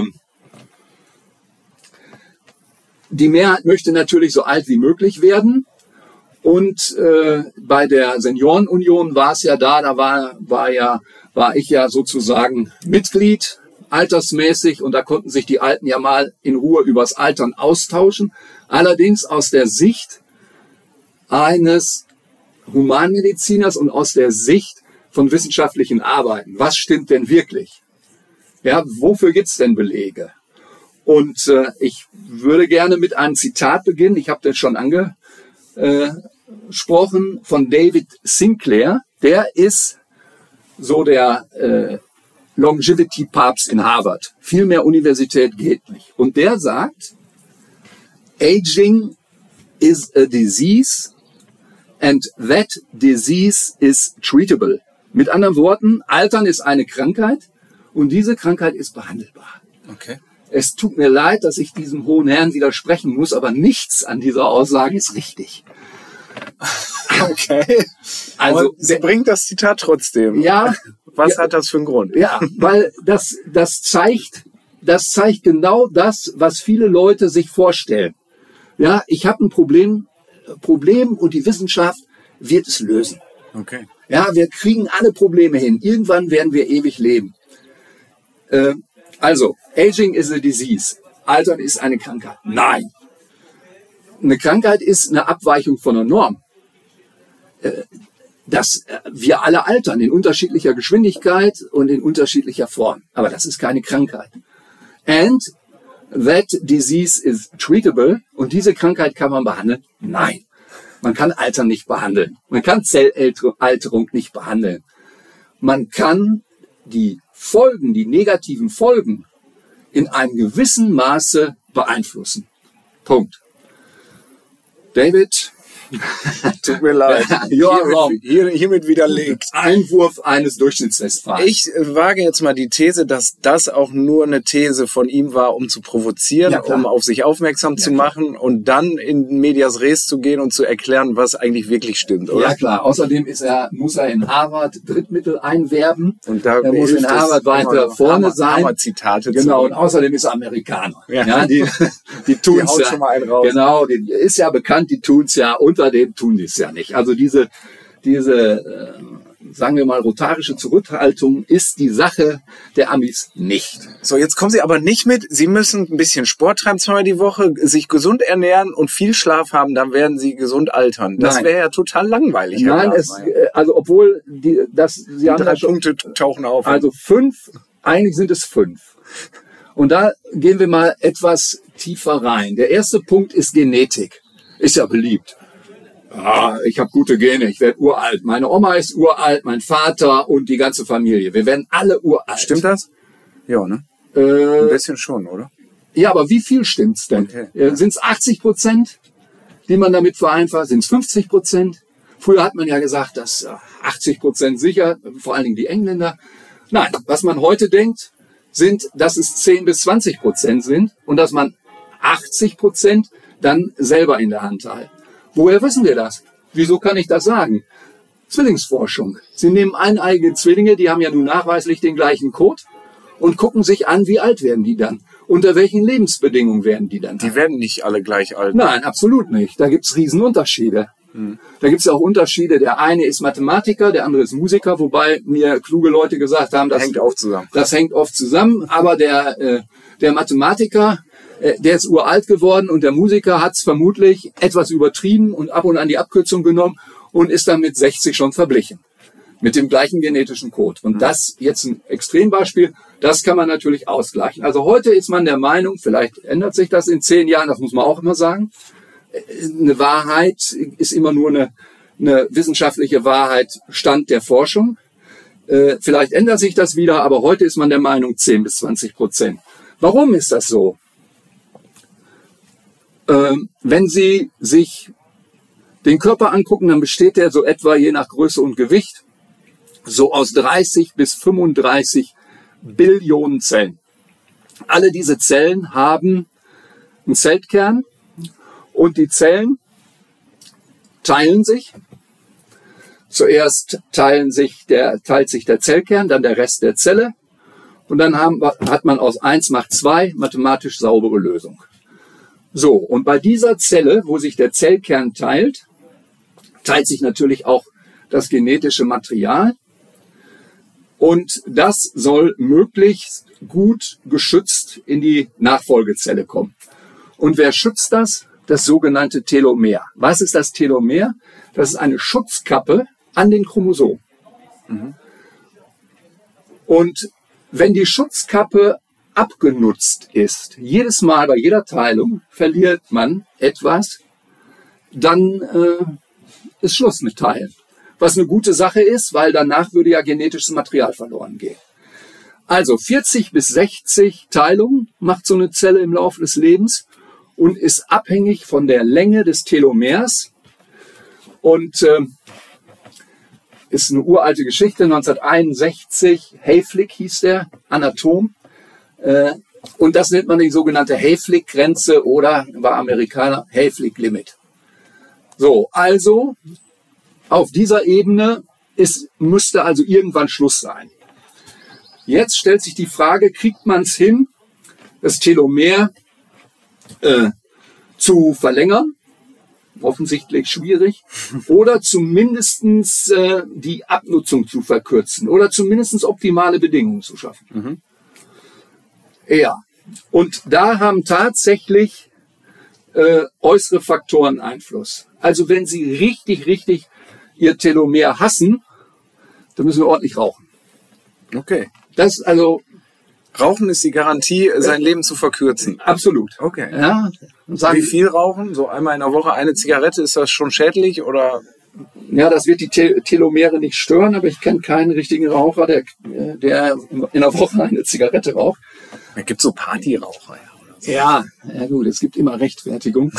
Speaker 4: die Mehrheit möchte natürlich so alt wie möglich werden. Und äh, bei der Seniorenunion war es ja da, da war, war, ja, war ich ja sozusagen Mitglied, altersmäßig, und da konnten sich die Alten ja mal in Ruhe übers Altern austauschen. Allerdings aus der Sicht eines Humanmediziners und aus der Sicht von wissenschaftlichen Arbeiten. Was stimmt denn wirklich? Ja, wofür gibt's denn Belege? Und äh, ich würde gerne mit einem Zitat beginnen. Ich habe das schon ange äh, gesprochen von David Sinclair. Der ist so der äh, Longevity-Papst in Harvard. Viel mehr Universität geht nicht. Und der sagt, Aging is a disease and that disease is treatable. Mit anderen Worten, Altern ist eine Krankheit und diese Krankheit ist behandelbar.
Speaker 3: Okay.
Speaker 4: Es tut mir leid, dass ich diesem hohen Herrn widersprechen muss, aber nichts an dieser Aussage ist richtig.
Speaker 3: Okay.
Speaker 4: Also,
Speaker 3: Und Sie bringt das Zitat trotzdem.
Speaker 4: ja,
Speaker 3: Was
Speaker 4: ja,
Speaker 3: hat das für einen Grund?
Speaker 4: ja, weil das, das zeigt, das zeigt genau das, was viele Leute sich vorstellen. Ja, ich habe ein Problem, Problem und die Wissenschaft wird es lösen.
Speaker 3: Okay.
Speaker 4: Ja, wir kriegen alle Probleme hin. Irgendwann werden wir ewig leben. Äh, also, Aging is a disease. Altern ist eine Krankheit. Nein. Eine Krankheit ist eine Abweichung von der Norm. Äh, dass äh, wir alle altern in unterschiedlicher Geschwindigkeit und in unterschiedlicher Form. Aber das ist keine Krankheit. And that disease is treatable. Und diese Krankheit kann man behandeln? Nein. Man kann Altern nicht behandeln. Man kann Zellalterung nicht behandeln. man kann die Folgen, die negativen Folgen in einem gewissen Maße beeinflussen. Punkt. David,
Speaker 3: tut mir leid.
Speaker 4: You are wrong.
Speaker 3: Hier, hiermit widerlegt.
Speaker 4: Einwurf eines Durchschnittswestfalens.
Speaker 3: Ich wage jetzt mal die These, dass das auch nur eine These von ihm war, um zu provozieren,
Speaker 4: Ja, klar.
Speaker 3: um auf sich aufmerksam
Speaker 4: Ja,
Speaker 3: zu
Speaker 4: klar.
Speaker 3: machen und dann in medias res zu gehen und zu erklären, was eigentlich wirklich stimmt, oder?
Speaker 4: Ja klar, außerdem ist er, muss er in Harvard Drittmittel einwerben.
Speaker 3: Und da
Speaker 4: er muss in
Speaker 3: hilft es
Speaker 4: Harvard weiter
Speaker 3: immer,
Speaker 4: vorne
Speaker 3: Hammer-
Speaker 4: sein.
Speaker 3: Hammer-Zitate
Speaker 4: Genau,
Speaker 3: zu-
Speaker 4: und außerdem ist er Amerikaner.
Speaker 3: Ja.
Speaker 4: Ja, die die tun's
Speaker 3: Die haut
Speaker 4: ja.
Speaker 3: schon mal einen raus.
Speaker 4: Genau, die ist ja bekannt, die tun's ja, unter dem tun die es ja nicht. Also diese, diese äh, sagen wir mal, rotarische Zurückhaltung ist die Sache der Amis nicht.
Speaker 3: So, jetzt kommen Sie aber nicht mit. Sie müssen ein bisschen Sport treiben, zweimal die Woche, sich gesund ernähren und viel Schlaf haben, dann werden Sie gesund altern. Das
Speaker 4: Nein.
Speaker 3: wäre ja total langweilig. Herr
Speaker 4: Nein, es,
Speaker 3: Glasmeier.
Speaker 4: äh, also obwohl die, das, Sie
Speaker 3: Die
Speaker 4: haben
Speaker 3: drei
Speaker 4: ja schon,
Speaker 3: Punkte tauchen auf.
Speaker 4: also fünf, eigentlich sind es fünf. Und da gehen wir mal etwas tiefer rein. Der erste Punkt ist Genetik. Ist ja beliebt. Ah, ich habe gute Gene, ich werde uralt. Meine Oma ist uralt, mein Vater und die ganze Familie. Wir werden alle uralt.
Speaker 3: Stimmt das? Ja, ne?
Speaker 4: Äh,
Speaker 3: Ein bisschen schon, oder?
Speaker 4: ja, aber wie viel stimmt's denn?
Speaker 3: Okay.
Speaker 4: Äh, Sind es achtzig Prozent, die man damit vereinfacht? Sind es fünfzig Prozent? Früher hat man ja gesagt, dass äh, achtzig Prozent sicher, vor allen Dingen die Engländer. Nein, was man heute denkt, sind, dass es zehn bis zwanzig Prozent sind und dass man achtzig Prozent dann selber in der Hand hat. Woher wissen wir das? Wieso kann ich das sagen? Zwillingsforschung. Sie nehmen eineige Zwillinge, die haben ja nun nachweislich den gleichen Code und gucken sich an, wie alt werden die dann? Unter welchen Lebensbedingungen werden die dann?
Speaker 3: Die werden nicht alle gleich alt.
Speaker 4: Nein, absolut nicht. Da gibt's Riesenunterschiede. Da gibt's ja auch Unterschiede. Der eine ist Mathematiker, der andere ist Musiker, wobei mir kluge Leute gesagt haben, das
Speaker 3: Hängt oft zusammen.
Speaker 4: Das hängt oft zusammen. Aber der, äh, der Mathematiker, äh, der ist uralt geworden und der Musiker hat's vermutlich etwas übertrieben und ab und an die Abkürzung genommen und ist dann mit sechzig schon verblichen. Mit dem gleichen genetischen Code. Und das jetzt ein Extrembeispiel, das kann man natürlich ausgleichen. Also heute ist man der Meinung, vielleicht ändert sich das in zehn Jahren, das muss man auch immer sagen. Eine Wahrheit ist immer nur eine, eine wissenschaftliche Wahrheit, Stand der Forschung. Äh, vielleicht ändert sich das wieder, aber heute ist man der Meinung zehn bis zwanzig Prozent. Warum ist das so? Ähm, wenn Sie sich den Körper angucken, dann besteht der so etwa je nach Größe und Gewicht so aus dreißig bis fünfunddreißig Billionen Zellen. Alle diese Zellen haben einen Zellkern und die Zellen teilen sich. Zuerst teilen sich der, teilt sich der Zellkern, dann der Rest der Zelle und dann haben, hat man aus eins macht zwei mathematisch saubere Lösung. So, und bei dieser Zelle, wo sich der Zellkern teilt, teilt sich natürlich auch das genetische Material. Und das soll möglichst gut geschützt in die Nachfolgezelle kommen. Und wer schützt das? Das sogenannte Telomer. Was ist das Telomer? Das ist eine Schutzkappe an den Chromosomen. Mhm. Und wenn die Schutzkappe abgenutzt ist, jedes Mal bei jeder Teilung verliert man etwas, dann äh, ist Schluss mit Teilen. Was eine gute Sache ist, weil danach würde ja genetisches Material verloren gehen. Also vierzig bis sechzig Teilungen macht so eine Zelle im Laufe des Lebens und ist abhängig von der Länge des Telomers. Und äh, ist eine uralte Geschichte, neunzehnhunderteinundsechzig, Hayflick hieß der, Anatom. Äh, und das nennt man die sogenannte Hayflick-Grenze oder, war Amerikaner, Hayflick-Limit. So, also auf dieser Ebene ist, müsste also irgendwann Schluss sein. Jetzt stellt sich die Frage, kriegt man es hin, das Telomer äh, zu verlängern? Offensichtlich schwierig. Oder zumindestens äh, die Abnutzung zu verkürzen. Oder zumindestens optimale Bedingungen zu schaffen. Mhm. Ja, und da haben tatsächlich äh, äußere Faktoren Einfluss. Also wenn Sie richtig, richtig Ihr Telomer hassen, dann müssen wir ordentlich rauchen.
Speaker 3: Okay.
Speaker 4: Das also
Speaker 3: Rauchen ist die Garantie, sein Leben zu verkürzen.
Speaker 4: absolut.
Speaker 3: Okay.
Speaker 4: Ja, und sagen,
Speaker 3: Wie viel rauchen? So einmal in der Woche eine Zigarette, ist das schon schädlich oder
Speaker 4: ja, das wird die Te- Telomere nicht stören, aber ich kenne keinen richtigen Raucher, der, der in der Woche eine Zigarette raucht.
Speaker 3: Es gibt so Partyraucher, ja. Oder so.
Speaker 4: Ja, ja gut, es gibt immer Rechtfertigung.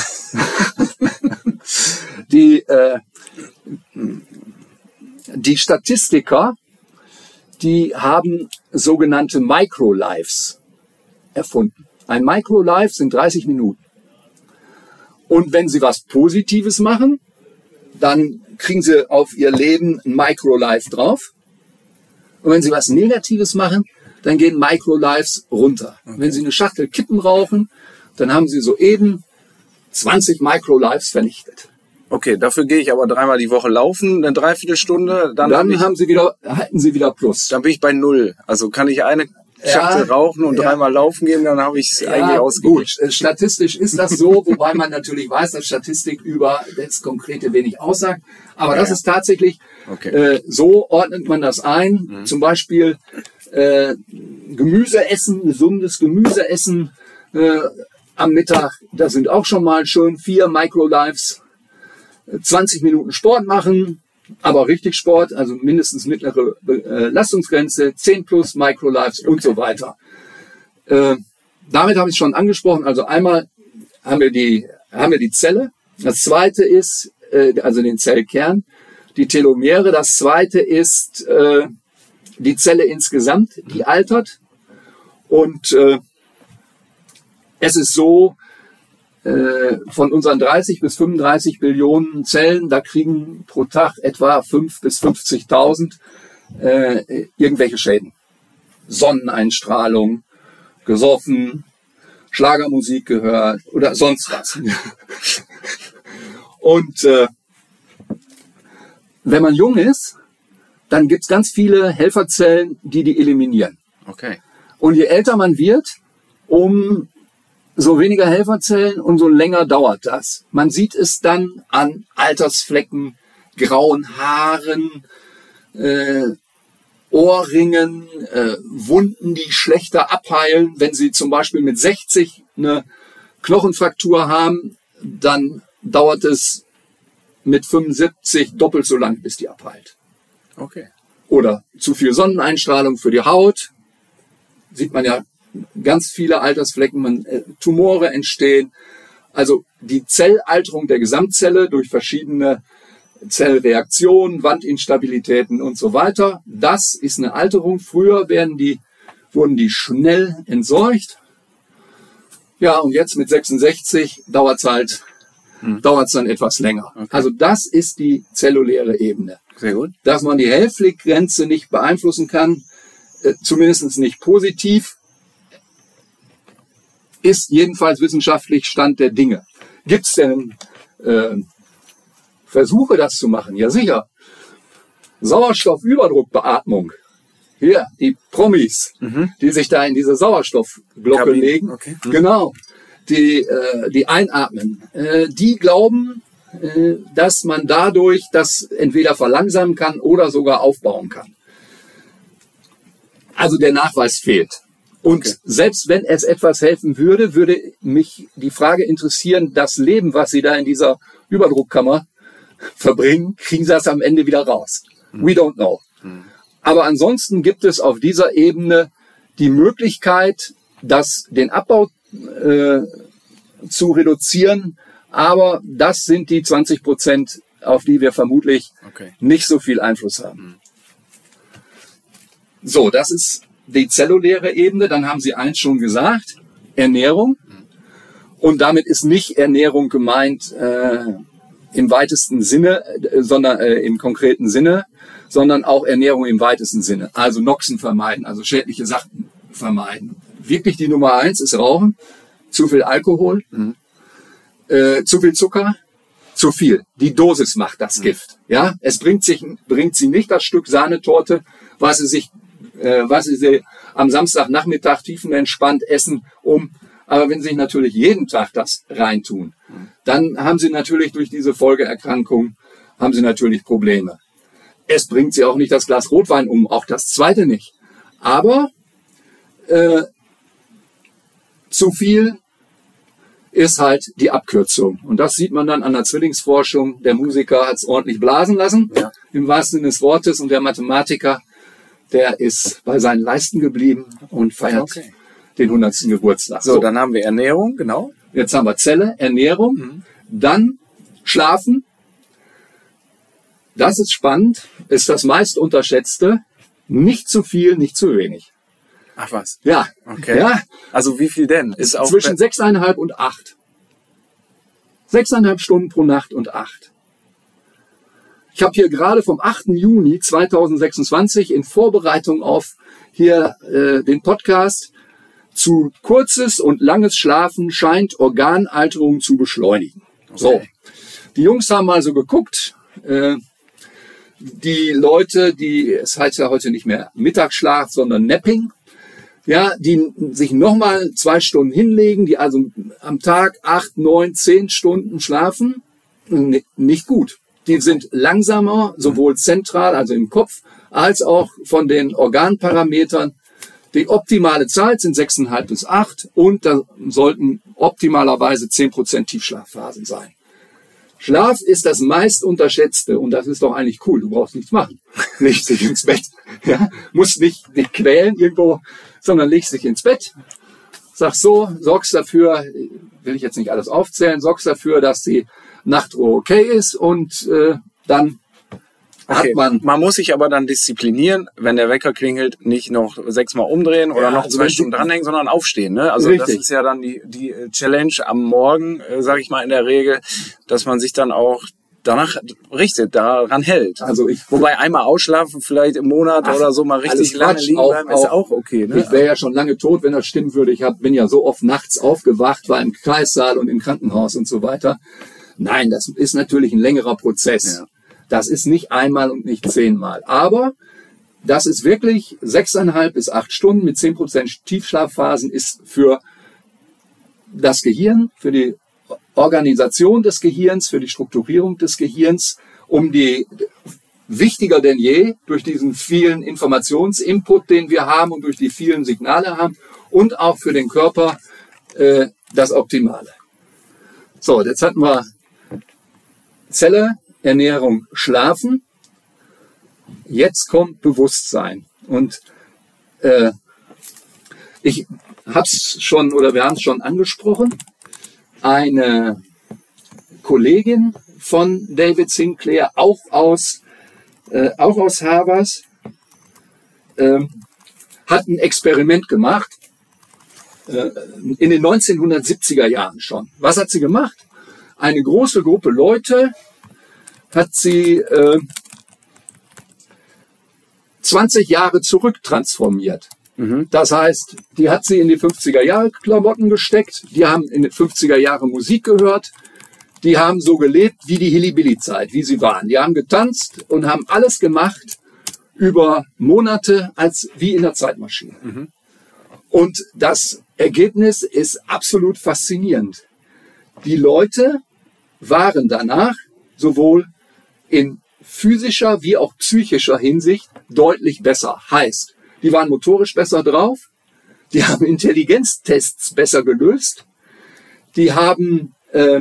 Speaker 4: die, äh, die Statistiker, die haben sogenannte Microlives erfunden. Ein Microlife sind dreißig Minuten. Und wenn sie was Positives machen, dann kriegen sie auf ihr Leben ein Microlife drauf. Und wenn sie was Negatives machen, dann gehen Microlives runter. Okay. Wenn sie eine Schachtel Kippen rauchen, dann haben sie soeben zwanzig Microlives vernichtet.
Speaker 3: Okay, dafür gehe ich aber dreimal die Woche laufen, eine Dreiviertelstunde. Dann,
Speaker 4: dann
Speaker 3: ich,
Speaker 4: haben sie wieder, halten sie wieder Plus.
Speaker 3: Dann bin ich bei null. Also kann ich eine Schachtel ja, rauchen und ja. dreimal laufen gehen, dann habe ich es ja, eigentlich ausgegeben.
Speaker 4: Gut, statistisch ist das so, wobei man natürlich weiß, dass Statistik über das Konkrete wenig aussagt. Aber ja, das ja. ist tatsächlich, okay. äh, so ordnet man das ein. Mhm. Zum Beispiel äh, Gemüse essen, gesundes Gemüse essen äh, am Mittag. Das sind auch schon mal schön vier Microlives. zwanzig Minuten Sport machen, aber richtig Sport, also mindestens mittlere äh, Leistungsgrenze, zehn plus Microlives okay. und so weiter. Äh, damit habe ich schon angesprochen. Also einmal haben wir die, haben wir die Zelle. Das zweite ist, äh, also den Zellkern, die Telomere. Das zweite ist äh, die Zelle insgesamt, die altert. Und äh, es ist so, von unseren dreißig bis fünfunddreißig Billionen Zellen, da kriegen pro Tag etwa fünf bis fünfzigtausend äh, irgendwelche Schäden. Sonneneinstrahlung, gesoffen, Schlagermusik gehört oder sonst was. Und äh, wenn man jung ist, dann gibt es ganz viele Helferzellen, die die eliminieren.
Speaker 3: Okay.
Speaker 4: Und je älter man wird, um so weniger Helferzellen und so länger dauert das. Man sieht es dann an Altersflecken, grauen Haaren, äh, Ohrringen, äh, Wunden, die schlechter abheilen. Wenn Sie zum Beispiel mit sechzig eine Knochenfraktur haben, dann dauert es mit fünfundsiebzig doppelt so lang, bis die abheilt.
Speaker 3: Okay.
Speaker 4: Oder zu viel Sonneneinstrahlung für die Haut. Sieht man ja ganz viele Altersflecken, man, äh, Tumore entstehen. Also die Zellalterung der Gesamtzelle durch verschiedene Zellreaktionen, Wandinstabilitäten und so weiter. Das ist eine Alterung. Früher werden die, wurden die schnell entsorgt. Ja, und jetzt mit sechsundsechzig dauert es halt, hm. dauert es dann etwas länger. Okay. Also das ist die zelluläre Ebene.
Speaker 3: Sehr gut.
Speaker 4: Dass man die Helflick-Grenze nicht beeinflussen kann, äh, zumindest nicht positiv, ist jedenfalls wissenschaftlich Stand der Dinge. Gibt es denn äh, Versuche, das zu machen? Ja, sicher. Sauerstoffüberdruckbeatmung. Hier, die Promis, mhm. die sich da in diese Sauerstoffglocke Kabine. legen. Okay. Mhm. Genau. Die, äh, die einatmen. Äh, die glauben, äh, dass man dadurch das entweder verlangsamen kann oder sogar aufbauen kann. Also der Nachweis fehlt. Und okay. selbst wenn es etwas helfen würde, würde mich die Frage interessieren, das Leben, was Sie da in dieser Überdruckkammer verbringen, kriegen Sie das am Ende wieder raus? Hm. We don't know. Hm. Aber ansonsten gibt es auf dieser Ebene die Möglichkeit, das, den Abbau äh, zu reduzieren. Aber das sind die zwanzig Prozent, auf die wir vermutlich okay. nicht so viel Einfluss haben. Hm. So, das ist die zelluläre Ebene. Dann haben Sie eins schon gesagt, Ernährung. Und damit ist nicht Ernährung gemeint äh, im weitesten Sinne, äh, sondern äh, im konkreten Sinne, sondern auch Ernährung im weitesten Sinne. Also Noxen vermeiden, also schädliche Sachen vermeiden. Wirklich die Nummer eins ist Rauchen, zu viel Alkohol, mhm. äh, zu viel Zucker, zu viel. Die Dosis macht das mhm. Gift. Ja, es bringt sich, bringt Sie nicht das Stück Sahnetorte, was Sie sich was Sie am Samstagnachmittag tiefenentspannt essen, um, aber wenn Sie sich natürlich jeden Tag das reintun, dann haben Sie natürlich durch diese Folgeerkrankung, haben Sie natürlich Probleme. Es bringt Sie auch nicht das Glas Rotwein um, auch das zweite nicht. Aber äh, zu viel ist halt die Abkürzung. Und das sieht man dann an der Zwillingsforschung. Der Musiker hat es ordentlich blasen lassen, ja. im wahrsten Sinne des Wortes. Und der Mathematiker, der ist bei seinen Leisten geblieben und feiert okay. den hundertsten Geburtstag.
Speaker 3: So, so, dann haben wir Ernährung, genau.
Speaker 4: Jetzt haben wir Zelle, Ernährung, mhm. dann Schlafen. Das ist spannend, ist das meist unterschätzte. Nicht zu viel, nicht zu wenig.
Speaker 3: Ach was?
Speaker 4: Ja.
Speaker 3: Okay.
Speaker 4: Ja.
Speaker 3: Also wie viel denn?
Speaker 4: Ist auch zwischen sechseinhalb und acht. Sechseinhalb Stunden pro Nacht und acht. Ich habe hier gerade vom achten Juni zweitausendsechsundzwanzig in Vorbereitung auf hier äh, den Podcast zu kurzes und langes Schlafen scheint Organalterung zu beschleunigen. Okay. So, die Jungs haben also geguckt. Äh, die Leute, die es heißt ja heute nicht mehr Mittagsschlaf, sondern Napping. Ja, die sich nochmal zwei Stunden hinlegen, die also am Tag acht, neun, zehn Stunden schlafen, nicht gut. Die sind langsamer, sowohl zentral, also im Kopf, als auch von den Organparametern. Die optimale Zeit sind sechseinhalb bis acht und da sollten optimalerweise zehn Prozent Tiefschlafphasen sein. Schlaf ist das meist unterschätzte und das ist doch eigentlich cool. Du brauchst nichts machen. Legst dich ins Bett. Ja, musst nicht, nicht quälen irgendwo, sondern legst dich ins Bett. Sagst so, sorgst dafür, will ich jetzt nicht alles aufzählen, sorgst dafür, dass die Nachtruhe okay ist und äh, dann
Speaker 3: okay.
Speaker 4: hat man...
Speaker 3: Man muss sich aber dann disziplinieren, wenn der Wecker klingelt, nicht noch sechsmal umdrehen oder ja, noch zwei Stunden dranhängen, sondern aufstehen. Ne? Also richtig. Das ist ja dann die, die Challenge am Morgen, äh, sage ich mal in der Regel, dass man sich dann auch danach richtet, daran hält. Also ich, wobei einmal ausschlafen vielleicht im Monat ach, oder so mal richtig lange
Speaker 4: Quatsch,
Speaker 3: liegen
Speaker 4: auch,
Speaker 3: bleiben, ist auch okay. Ne?
Speaker 4: Ich wäre ja schon lange tot, wenn das stimmen würde. Ich hab, bin ja so oft nachts aufgewacht, war im Kreissaal und im Krankenhaus und so weiter. Nein, das ist natürlich ein längerer Prozess. Ja. Das ist nicht einmal und nicht zehnmal. Aber das ist wirklich sechseinhalb bis acht Stunden mit zehn Prozent Tiefschlafphasen ist für das Gehirn, für die Organisation des Gehirns, für die Strukturierung des Gehirns, um die, wichtiger denn je, durch diesen vielen Informationsinput, den wir haben und durch die vielen Signale haben und auch für den Körper äh, das Optimale. So, jetzt hatten wir Zelle, Ernährung, Schlafen. Jetzt kommt Bewusstsein. Und äh, ich habe es schon, oder wir haben es schon angesprochen, eine Kollegin von David Sinclair, auch aus, äh, auch aus Harvard, äh, hat ein Experiment gemacht, äh, in den neunzehnhundertsiebziger Jahren schon. Was hat sie gemacht? Eine große Gruppe Leute hat sie äh, zwanzig Jahre zurück transformiert. Mhm. Das heißt, die hat sie in die fünfziger Jahre Klamotten gesteckt, die haben in den fünfziger Jahre Musik gehört, die haben so gelebt wie die Hilly-Billy-Zeit, wie sie waren. Die haben getanzt und haben alles gemacht über Monate als wie in der Zeitmaschine. Mhm. Und das Ergebnis ist absolut faszinierend. Die Leute waren danach sowohl in physischer wie auch psychischer Hinsicht deutlich besser. Heißt, die waren motorisch besser drauf, die haben Intelligenztests besser gelöst, die haben äh,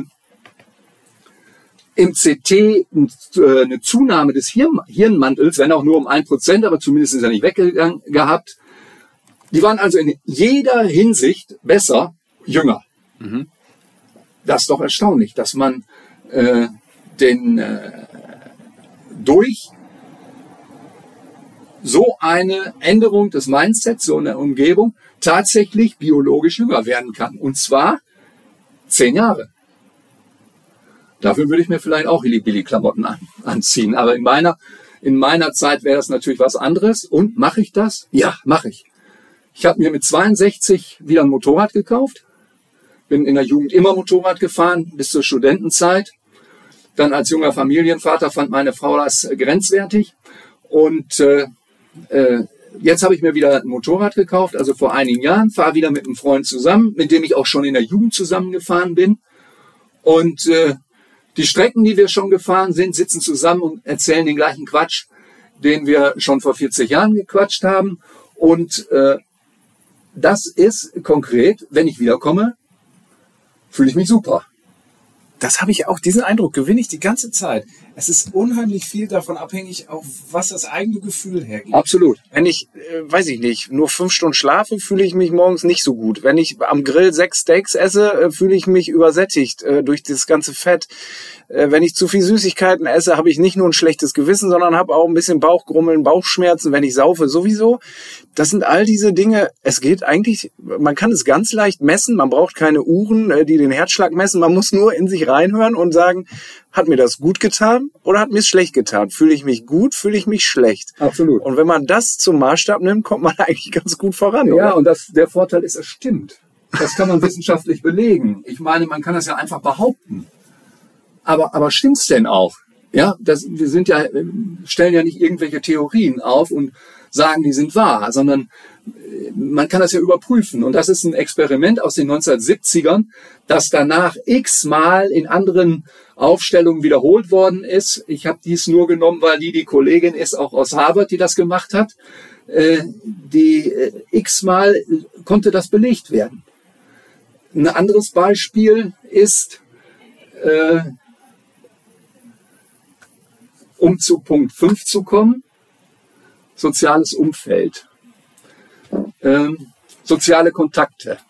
Speaker 4: im C T äh, eine Zunahme des Hirn, Hirnmantels, wenn auch nur um ein Prozent, aber zumindest ist er nicht weggegangen gehabt. Die waren also in jeder Hinsicht besser, jünger. Mhm. Das ist doch erstaunlich, dass man äh, den äh, durch so eine Änderung des Mindsets, so eine Umgebung, tatsächlich biologisch jünger werden kann. Und zwar zehn Jahre. Dafür würde ich mir vielleicht auch Hilly-Billy-Klamotten an, anziehen. Aber in meiner, in meiner Zeit wäre das natürlich was anderes. Und mache ich das? Ja, mache ich. Ich habe mir mit zweiundsechzig wieder ein Motorrad gekauft. Bin in der Jugend immer Motorrad gefahren, bis zur Studentenzeit. Dann als junger Familienvater fand meine Frau das grenzwertig. Und äh, äh, jetzt habe ich mir wieder ein Motorrad gekauft, also vor einigen Jahren. Fahre wieder mit einem Freund zusammen, mit dem ich auch schon in der Jugend zusammengefahren bin. Und äh, die Strecken, die wir schon gefahren sind, sitzen zusammen und erzählen den gleichen Quatsch, den wir schon vor vierzig Jahren gequatscht haben. Und äh, das ist konkret, wenn ich wiederkomme, fühle ich mich super.
Speaker 3: Das habe ich auch, diesen Eindruck gewinne ich die ganze Zeit. Es ist unheimlich viel davon abhängig, auch was das eigene Gefühl hergibt.
Speaker 4: Absolut.
Speaker 3: Wenn ich, äh, weiß ich nicht, nur fünf Stunden schlafe, fühle ich mich morgens nicht so gut. Wenn ich am Grill sechs Steaks esse, äh, fühle ich mich übersättigt äh, durch das ganze Fett. Äh, wenn ich zu viel Süßigkeiten esse, habe ich nicht nur ein schlechtes Gewissen, sondern habe auch ein bisschen Bauchgrummeln, Bauchschmerzen, wenn ich saufe sowieso. Das sind all diese Dinge, es geht eigentlich, man kann es ganz leicht messen, man braucht keine Uhren, äh, die den Herzschlag messen, man muss nur in sich reinhören und sagen, hat mir das gut getan oder hat mir es schlecht getan? Fühle ich mich gut, fühle ich mich schlecht?
Speaker 4: Absolut.
Speaker 3: Und wenn man das zum Maßstab nimmt, kommt man eigentlich ganz gut voran.
Speaker 4: Ja,
Speaker 3: oder?
Speaker 4: und das, der Vorteil ist, es stimmt. Das kann man wissenschaftlich belegen. Ich meine, man kann das ja einfach behaupten. Aber, aber stimmt's denn auch? Ja, das, wir sind ja, stellen ja nicht irgendwelche Theorien auf und sagen, die sind wahr, sondern man kann das ja überprüfen. Und das ist ein Experiment aus den neunzehnhundertsiebzigern, das danach x-mal in anderen Aufstellungen wiederholt worden ist. Ich habe dies nur genommen, weil die die Kollegin ist, auch aus Harvard, die das gemacht hat. Äh, die äh, x-mal konnte das belegt werden. Ein anderes Beispiel ist, äh, um zu Punkt fünf zu kommen, soziales Umfeld. Ähm, soziale Kontakte.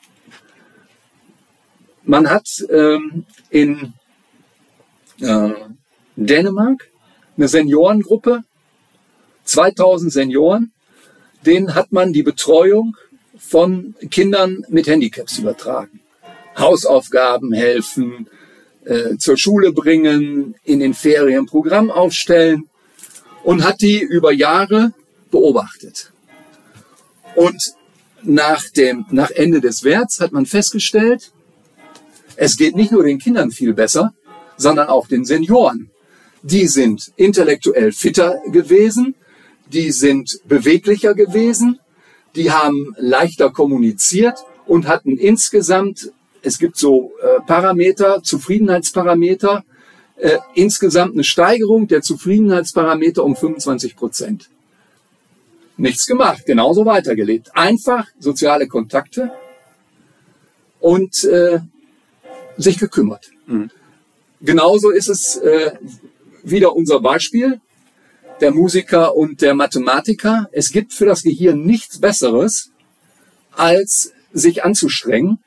Speaker 4: Man hat ähm, in äh, Dänemark eine Seniorengruppe, zweitausend Senioren, denen hat man die Betreuung von Kindern mit Handicaps übertragen. Hausaufgaben helfen, äh, zur Schule bringen, in den Ferien Programm aufstellen und hat die über Jahre beobachtet. Und nach dem, nach Ende des Werts hat man festgestellt, es geht nicht nur den Kindern viel besser, sondern auch den Senioren. Die sind intellektuell fitter gewesen, die sind beweglicher gewesen, die haben leichter kommuniziert und hatten insgesamt, es gibt so äh, Parameter, Zufriedenheitsparameter, äh, insgesamt eine Steigerung der Zufriedenheitsparameter um fünfundzwanzig Prozent. Nichts gemacht, genauso weitergelebt. Einfach soziale Kontakte und äh, sich gekümmert. Mhm. Genauso ist es äh, wieder unser Beispiel, der Musiker und der Mathematiker. Es gibt für das Gehirn nichts Besseres, als sich anzustrengen,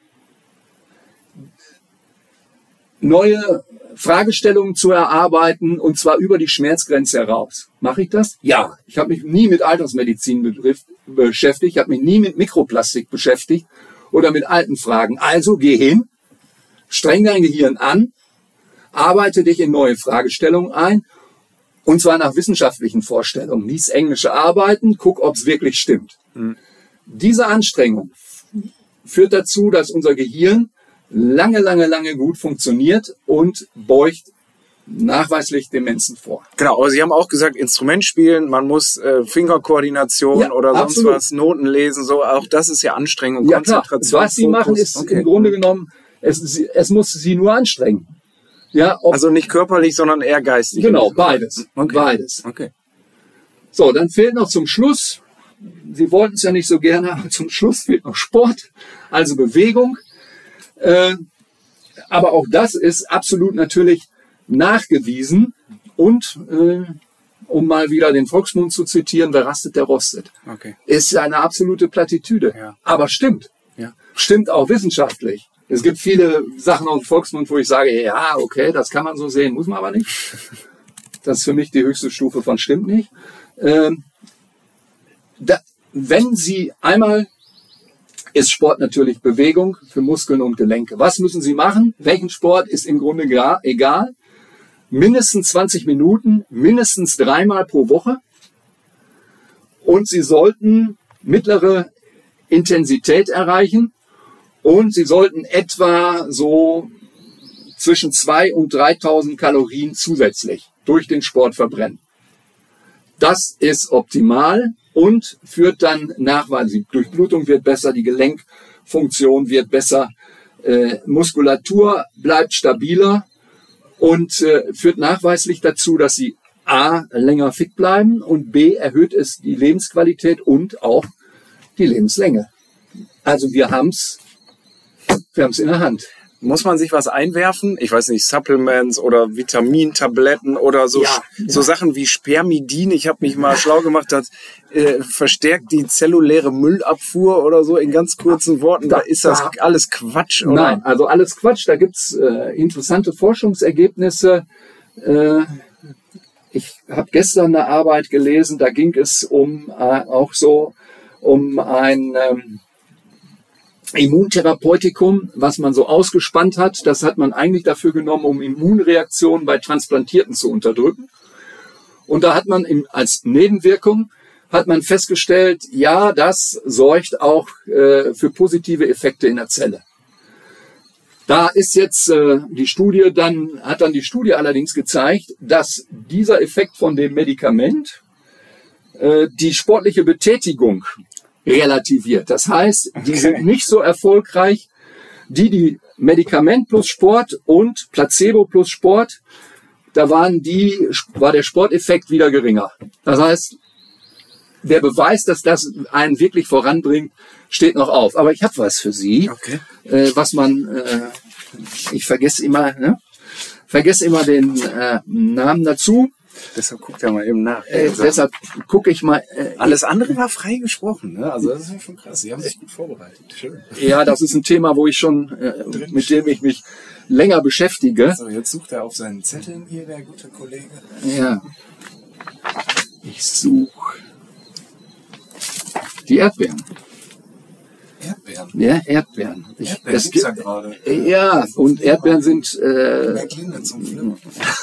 Speaker 4: neue Fragestellungen zu erarbeiten, und zwar über die Schmerzgrenze heraus. Mache ich das? Ja. Ich habe mich nie mit Altersmedizin beschäftigt, ich habe mich nie mit Mikroplastik beschäftigt oder mit alten Fragen. Also geh hin, streng dein Gehirn an, arbeite dich in neue Fragestellungen ein, und zwar nach wissenschaftlichen Vorstellungen. Lies englische Arbeiten, guck, ob es wirklich stimmt. Mhm. Diese Anstrengung führt dazu, dass unser Gehirn lange, lange, lange gut funktioniert und beugt nachweislich Demenzen vor.
Speaker 3: Genau, aber Sie haben auch gesagt, Instrument spielen, man muss äh, Fingerkoordination ja, oder sonst absolut. was, Noten lesen, so, auch das ist ja Anstrengung,
Speaker 4: ja,
Speaker 3: Konzentration.
Speaker 4: Klar. Was Sie Fokus. machen, ist okay. im Grunde genommen, es, es muss Sie nur anstrengen. Ja, ob,
Speaker 3: also nicht körperlich, sondern eher geistig.
Speaker 4: Genau, beides. Okay. Beides.
Speaker 3: Okay.
Speaker 4: So, dann fehlt noch zum Schluss, Sie wollten es ja nicht so gerne, aber zum Schluss fehlt noch Sport, also Bewegung. Äh, aber auch das ist absolut natürlich nachgewiesen und, äh, um mal wieder den Volksmund zu zitieren, wer rastet, der rostet.
Speaker 3: Okay.
Speaker 4: Ist eine absolute Plattitüde,
Speaker 3: ja.
Speaker 4: aber stimmt.
Speaker 3: Ja.
Speaker 4: Stimmt auch wissenschaftlich. Es gibt viele Sachen aus dem Volksmund, wo ich sage, ja, okay, das kann man so sehen, muss man aber nicht. Das ist für mich die höchste Stufe von stimmt nicht. Ähm, da, wenn Sie einmal, ist Sport natürlich Bewegung für Muskeln und Gelenke. Was müssen Sie machen? Welchen Sport ist im Grunde egal. Mindestens zwanzig Minuten, mindestens dreimal pro Woche. Und Sie sollten mittlere Intensität erreichen. Und Sie sollten etwa so zwischen zweitausend und dreitausend Kalorien zusätzlich durch den Sport verbrennen. Das ist optimal und führt dann nachweislich. Die Durchblutung wird besser, die Gelenkfunktion wird besser, äh, Muskulatur bleibt stabiler und äh, führt nachweislich dazu, dass Sie A, länger fit bleiben und B, erhöht es die Lebensqualität und auch die Lebenslänge. Also wir haben's, wir haben's in der Hand.
Speaker 3: muss man sich was einwerfen? Ich weiß nicht, Supplements oder Vitamintabletten oder so,
Speaker 4: Ja,
Speaker 3: so
Speaker 4: ja.
Speaker 3: Sachen wie Spermidin. Ich habe mich mal schlau gemacht, das äh, verstärkt die zelluläre Müllabfuhr oder so in ganz kurzen Worten. Da ist das
Speaker 4: Da-
Speaker 3: alles Quatsch, oder?
Speaker 4: Nein, also alles Quatsch. Da gibt's äh, interessante Forschungsergebnisse. Äh, ich habe gestern eine Arbeit gelesen, da ging es um äh, auch so um ein ähm, Immuntherapeutikum, was man so ausgespannt hat. Das hat man eigentlich dafür genommen, um Immunreaktionen bei Transplantierten zu unterdrücken. Und da hat man im, als Nebenwirkung hat man festgestellt, ja, das sorgt auch äh, für positive Effekte in der Zelle. Da ist jetzt äh, die Studie dann, hat dann die Studie allerdings gezeigt, dass dieser Effekt von dem Medikament äh, die sportliche Betätigung relativiert. Das heißt, die
Speaker 3: Okay.
Speaker 4: sind nicht so erfolgreich, die, die Medikament plus Sport und Placebo plus Sport, da waren die, war der Sporteffekt wieder geringer. Das heißt, der Beweis, dass das einen wirklich voranbringt, steht noch auf. Aber ich habe was für Sie,
Speaker 3: Okay.
Speaker 4: äh, was man, äh, ich vergesse immer, ne? vergesse immer den äh, Namen dazu.
Speaker 3: Deshalb guckt er mal eben nach.
Speaker 4: Äh, deshalb gucke ich mal. Äh,
Speaker 3: Alles andere war frei gesprochen, ne? Also das ist ja schon krass. Sie haben sich gut vorbereitet. Schön.
Speaker 4: Ja, das ist ein Thema, wo ich schon, äh, mit dem ich mich länger beschäftige.
Speaker 3: So, jetzt sucht er auf seinen Zetteln hier, der gute Kollege.
Speaker 4: Ja. Ich suche die Erdbeeren.
Speaker 3: Erdbeeren.
Speaker 4: Ja, Erdbeeren. Ich,
Speaker 3: Erdbeeren
Speaker 4: das
Speaker 3: gibt's ja
Speaker 4: gibt-
Speaker 3: gerade.
Speaker 4: Ja, und Erdbeeren sind, äh,
Speaker 3: Berglinde zum Flimmern.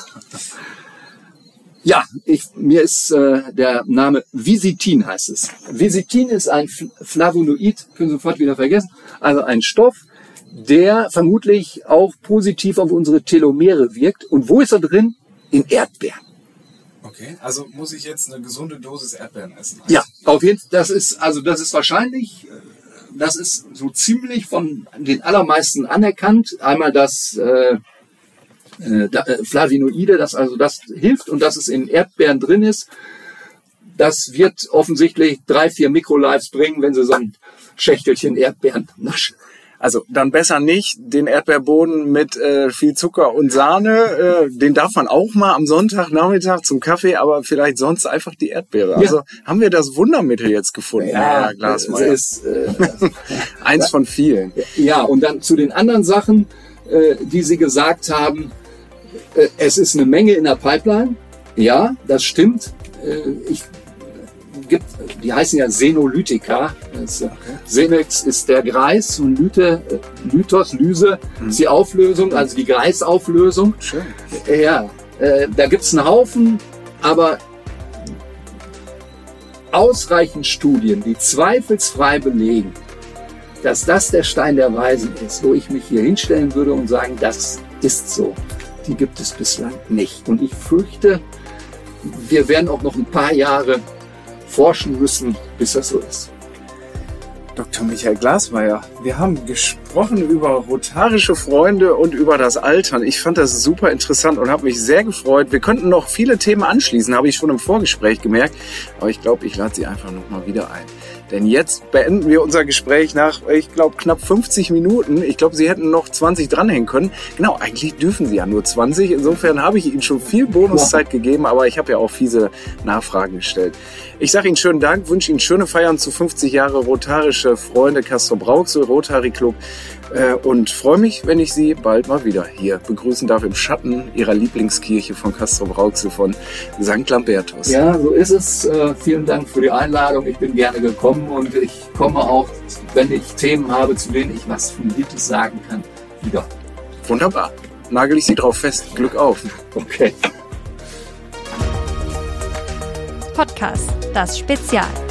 Speaker 4: ja, ich, mir ist äh, der Name Visitin heißt es. Visitin ist ein Fl- Flavonoid, können Sie sofort wieder vergessen, also ein Stoff, der vermutlich auch positiv auf unsere Telomere wirkt. Und wo ist er drin? In Erdbeeren.
Speaker 3: Okay, also muss ich jetzt eine gesunde Dosis Erdbeeren essen?
Speaker 4: Ja, auf jeden Fall. Das ist, also das ist wahrscheinlich, äh, das ist so ziemlich von den allermeisten anerkannt. Einmal das äh, äh, da, äh, Flavonoide, das also das hilft und dass es in Erdbeeren drin ist. Das wird offensichtlich drei, vier Mikrolives bringen, wenn Sie so ein Schächtelchen Erdbeeren naschen.
Speaker 3: Also dann besser nicht den Erdbeerboden mit äh, viel Zucker und Sahne. Äh, den darf man auch mal am Sonntagnachmittag zum Kaffee, aber vielleicht sonst einfach die Erdbeere. Also haben wir das Wundermittel jetzt gefunden. Ja, Glasmeier.
Speaker 4: es ist, äh,
Speaker 3: Eins von vielen.
Speaker 4: Ja, und dann zu den anderen Sachen, äh, die Sie gesagt haben. Äh, es ist eine Menge in der Pipeline. Ja, das stimmt. Äh, ich, gibt, die heißen ja Senolytika. Das, äh, Senex ist der Greis und Lyte, äh, Lytos, Lyse ist die Auflösung, also die Greisauflösung.
Speaker 3: Schön.
Speaker 4: Äh, ja, äh, da gibt's einen Haufen, aber ausreichend Studien, die zweifelsfrei belegen, dass das der Stein der Weisen ist, wo ich mich hier hinstellen würde und sagen, das ist so. Die gibt es bislang nicht. Und ich fürchte, wir werden auch noch ein paar Jahre forschen müssen, bis das so ist.
Speaker 3: Doktor Michael Glasmeier, wir haben gesprochen über rotarische Freunde und über das Altern. Ich fand das super interessant und habe mich sehr gefreut. Wir könnten noch viele Themen anschließen, habe ich schon im Vorgespräch gemerkt. Aber ich glaube, ich lade Sie einfach noch mal wieder ein. Denn jetzt beenden wir unser Gespräch nach, ich glaube, knapp fünfzig Minuten. Ich glaube, Sie hätten noch zwanzig dranhängen können. Genau, eigentlich dürfen Sie ja nur zwanzig. Insofern habe ich Ihnen schon viel Bonuszeit gegeben, aber ich habe ja auch fiese Nachfragen gestellt. Ich sage Ihnen schönen Dank, wünsche Ihnen schöne Feiern zu fünfzig Jahre Rotarische Freunde Castrop-Rauxel, Rotary Club äh, und freue mich, wenn ich Sie bald mal wieder hier begrüßen darf im Schatten Ihrer Lieblingskirche von Castrop-Rauxel von Sankt Lambertus.
Speaker 4: Ja, so ist es. Äh, vielen Dank für die Einladung. Ich bin gerne gekommen und ich komme auch, wenn ich Themen habe, zu denen ich was Fundiertes sagen kann, wieder.
Speaker 3: Wunderbar. Nagel ich Sie drauf fest. Glück auf.
Speaker 4: Okay.
Speaker 2: Podcast, das Spezial.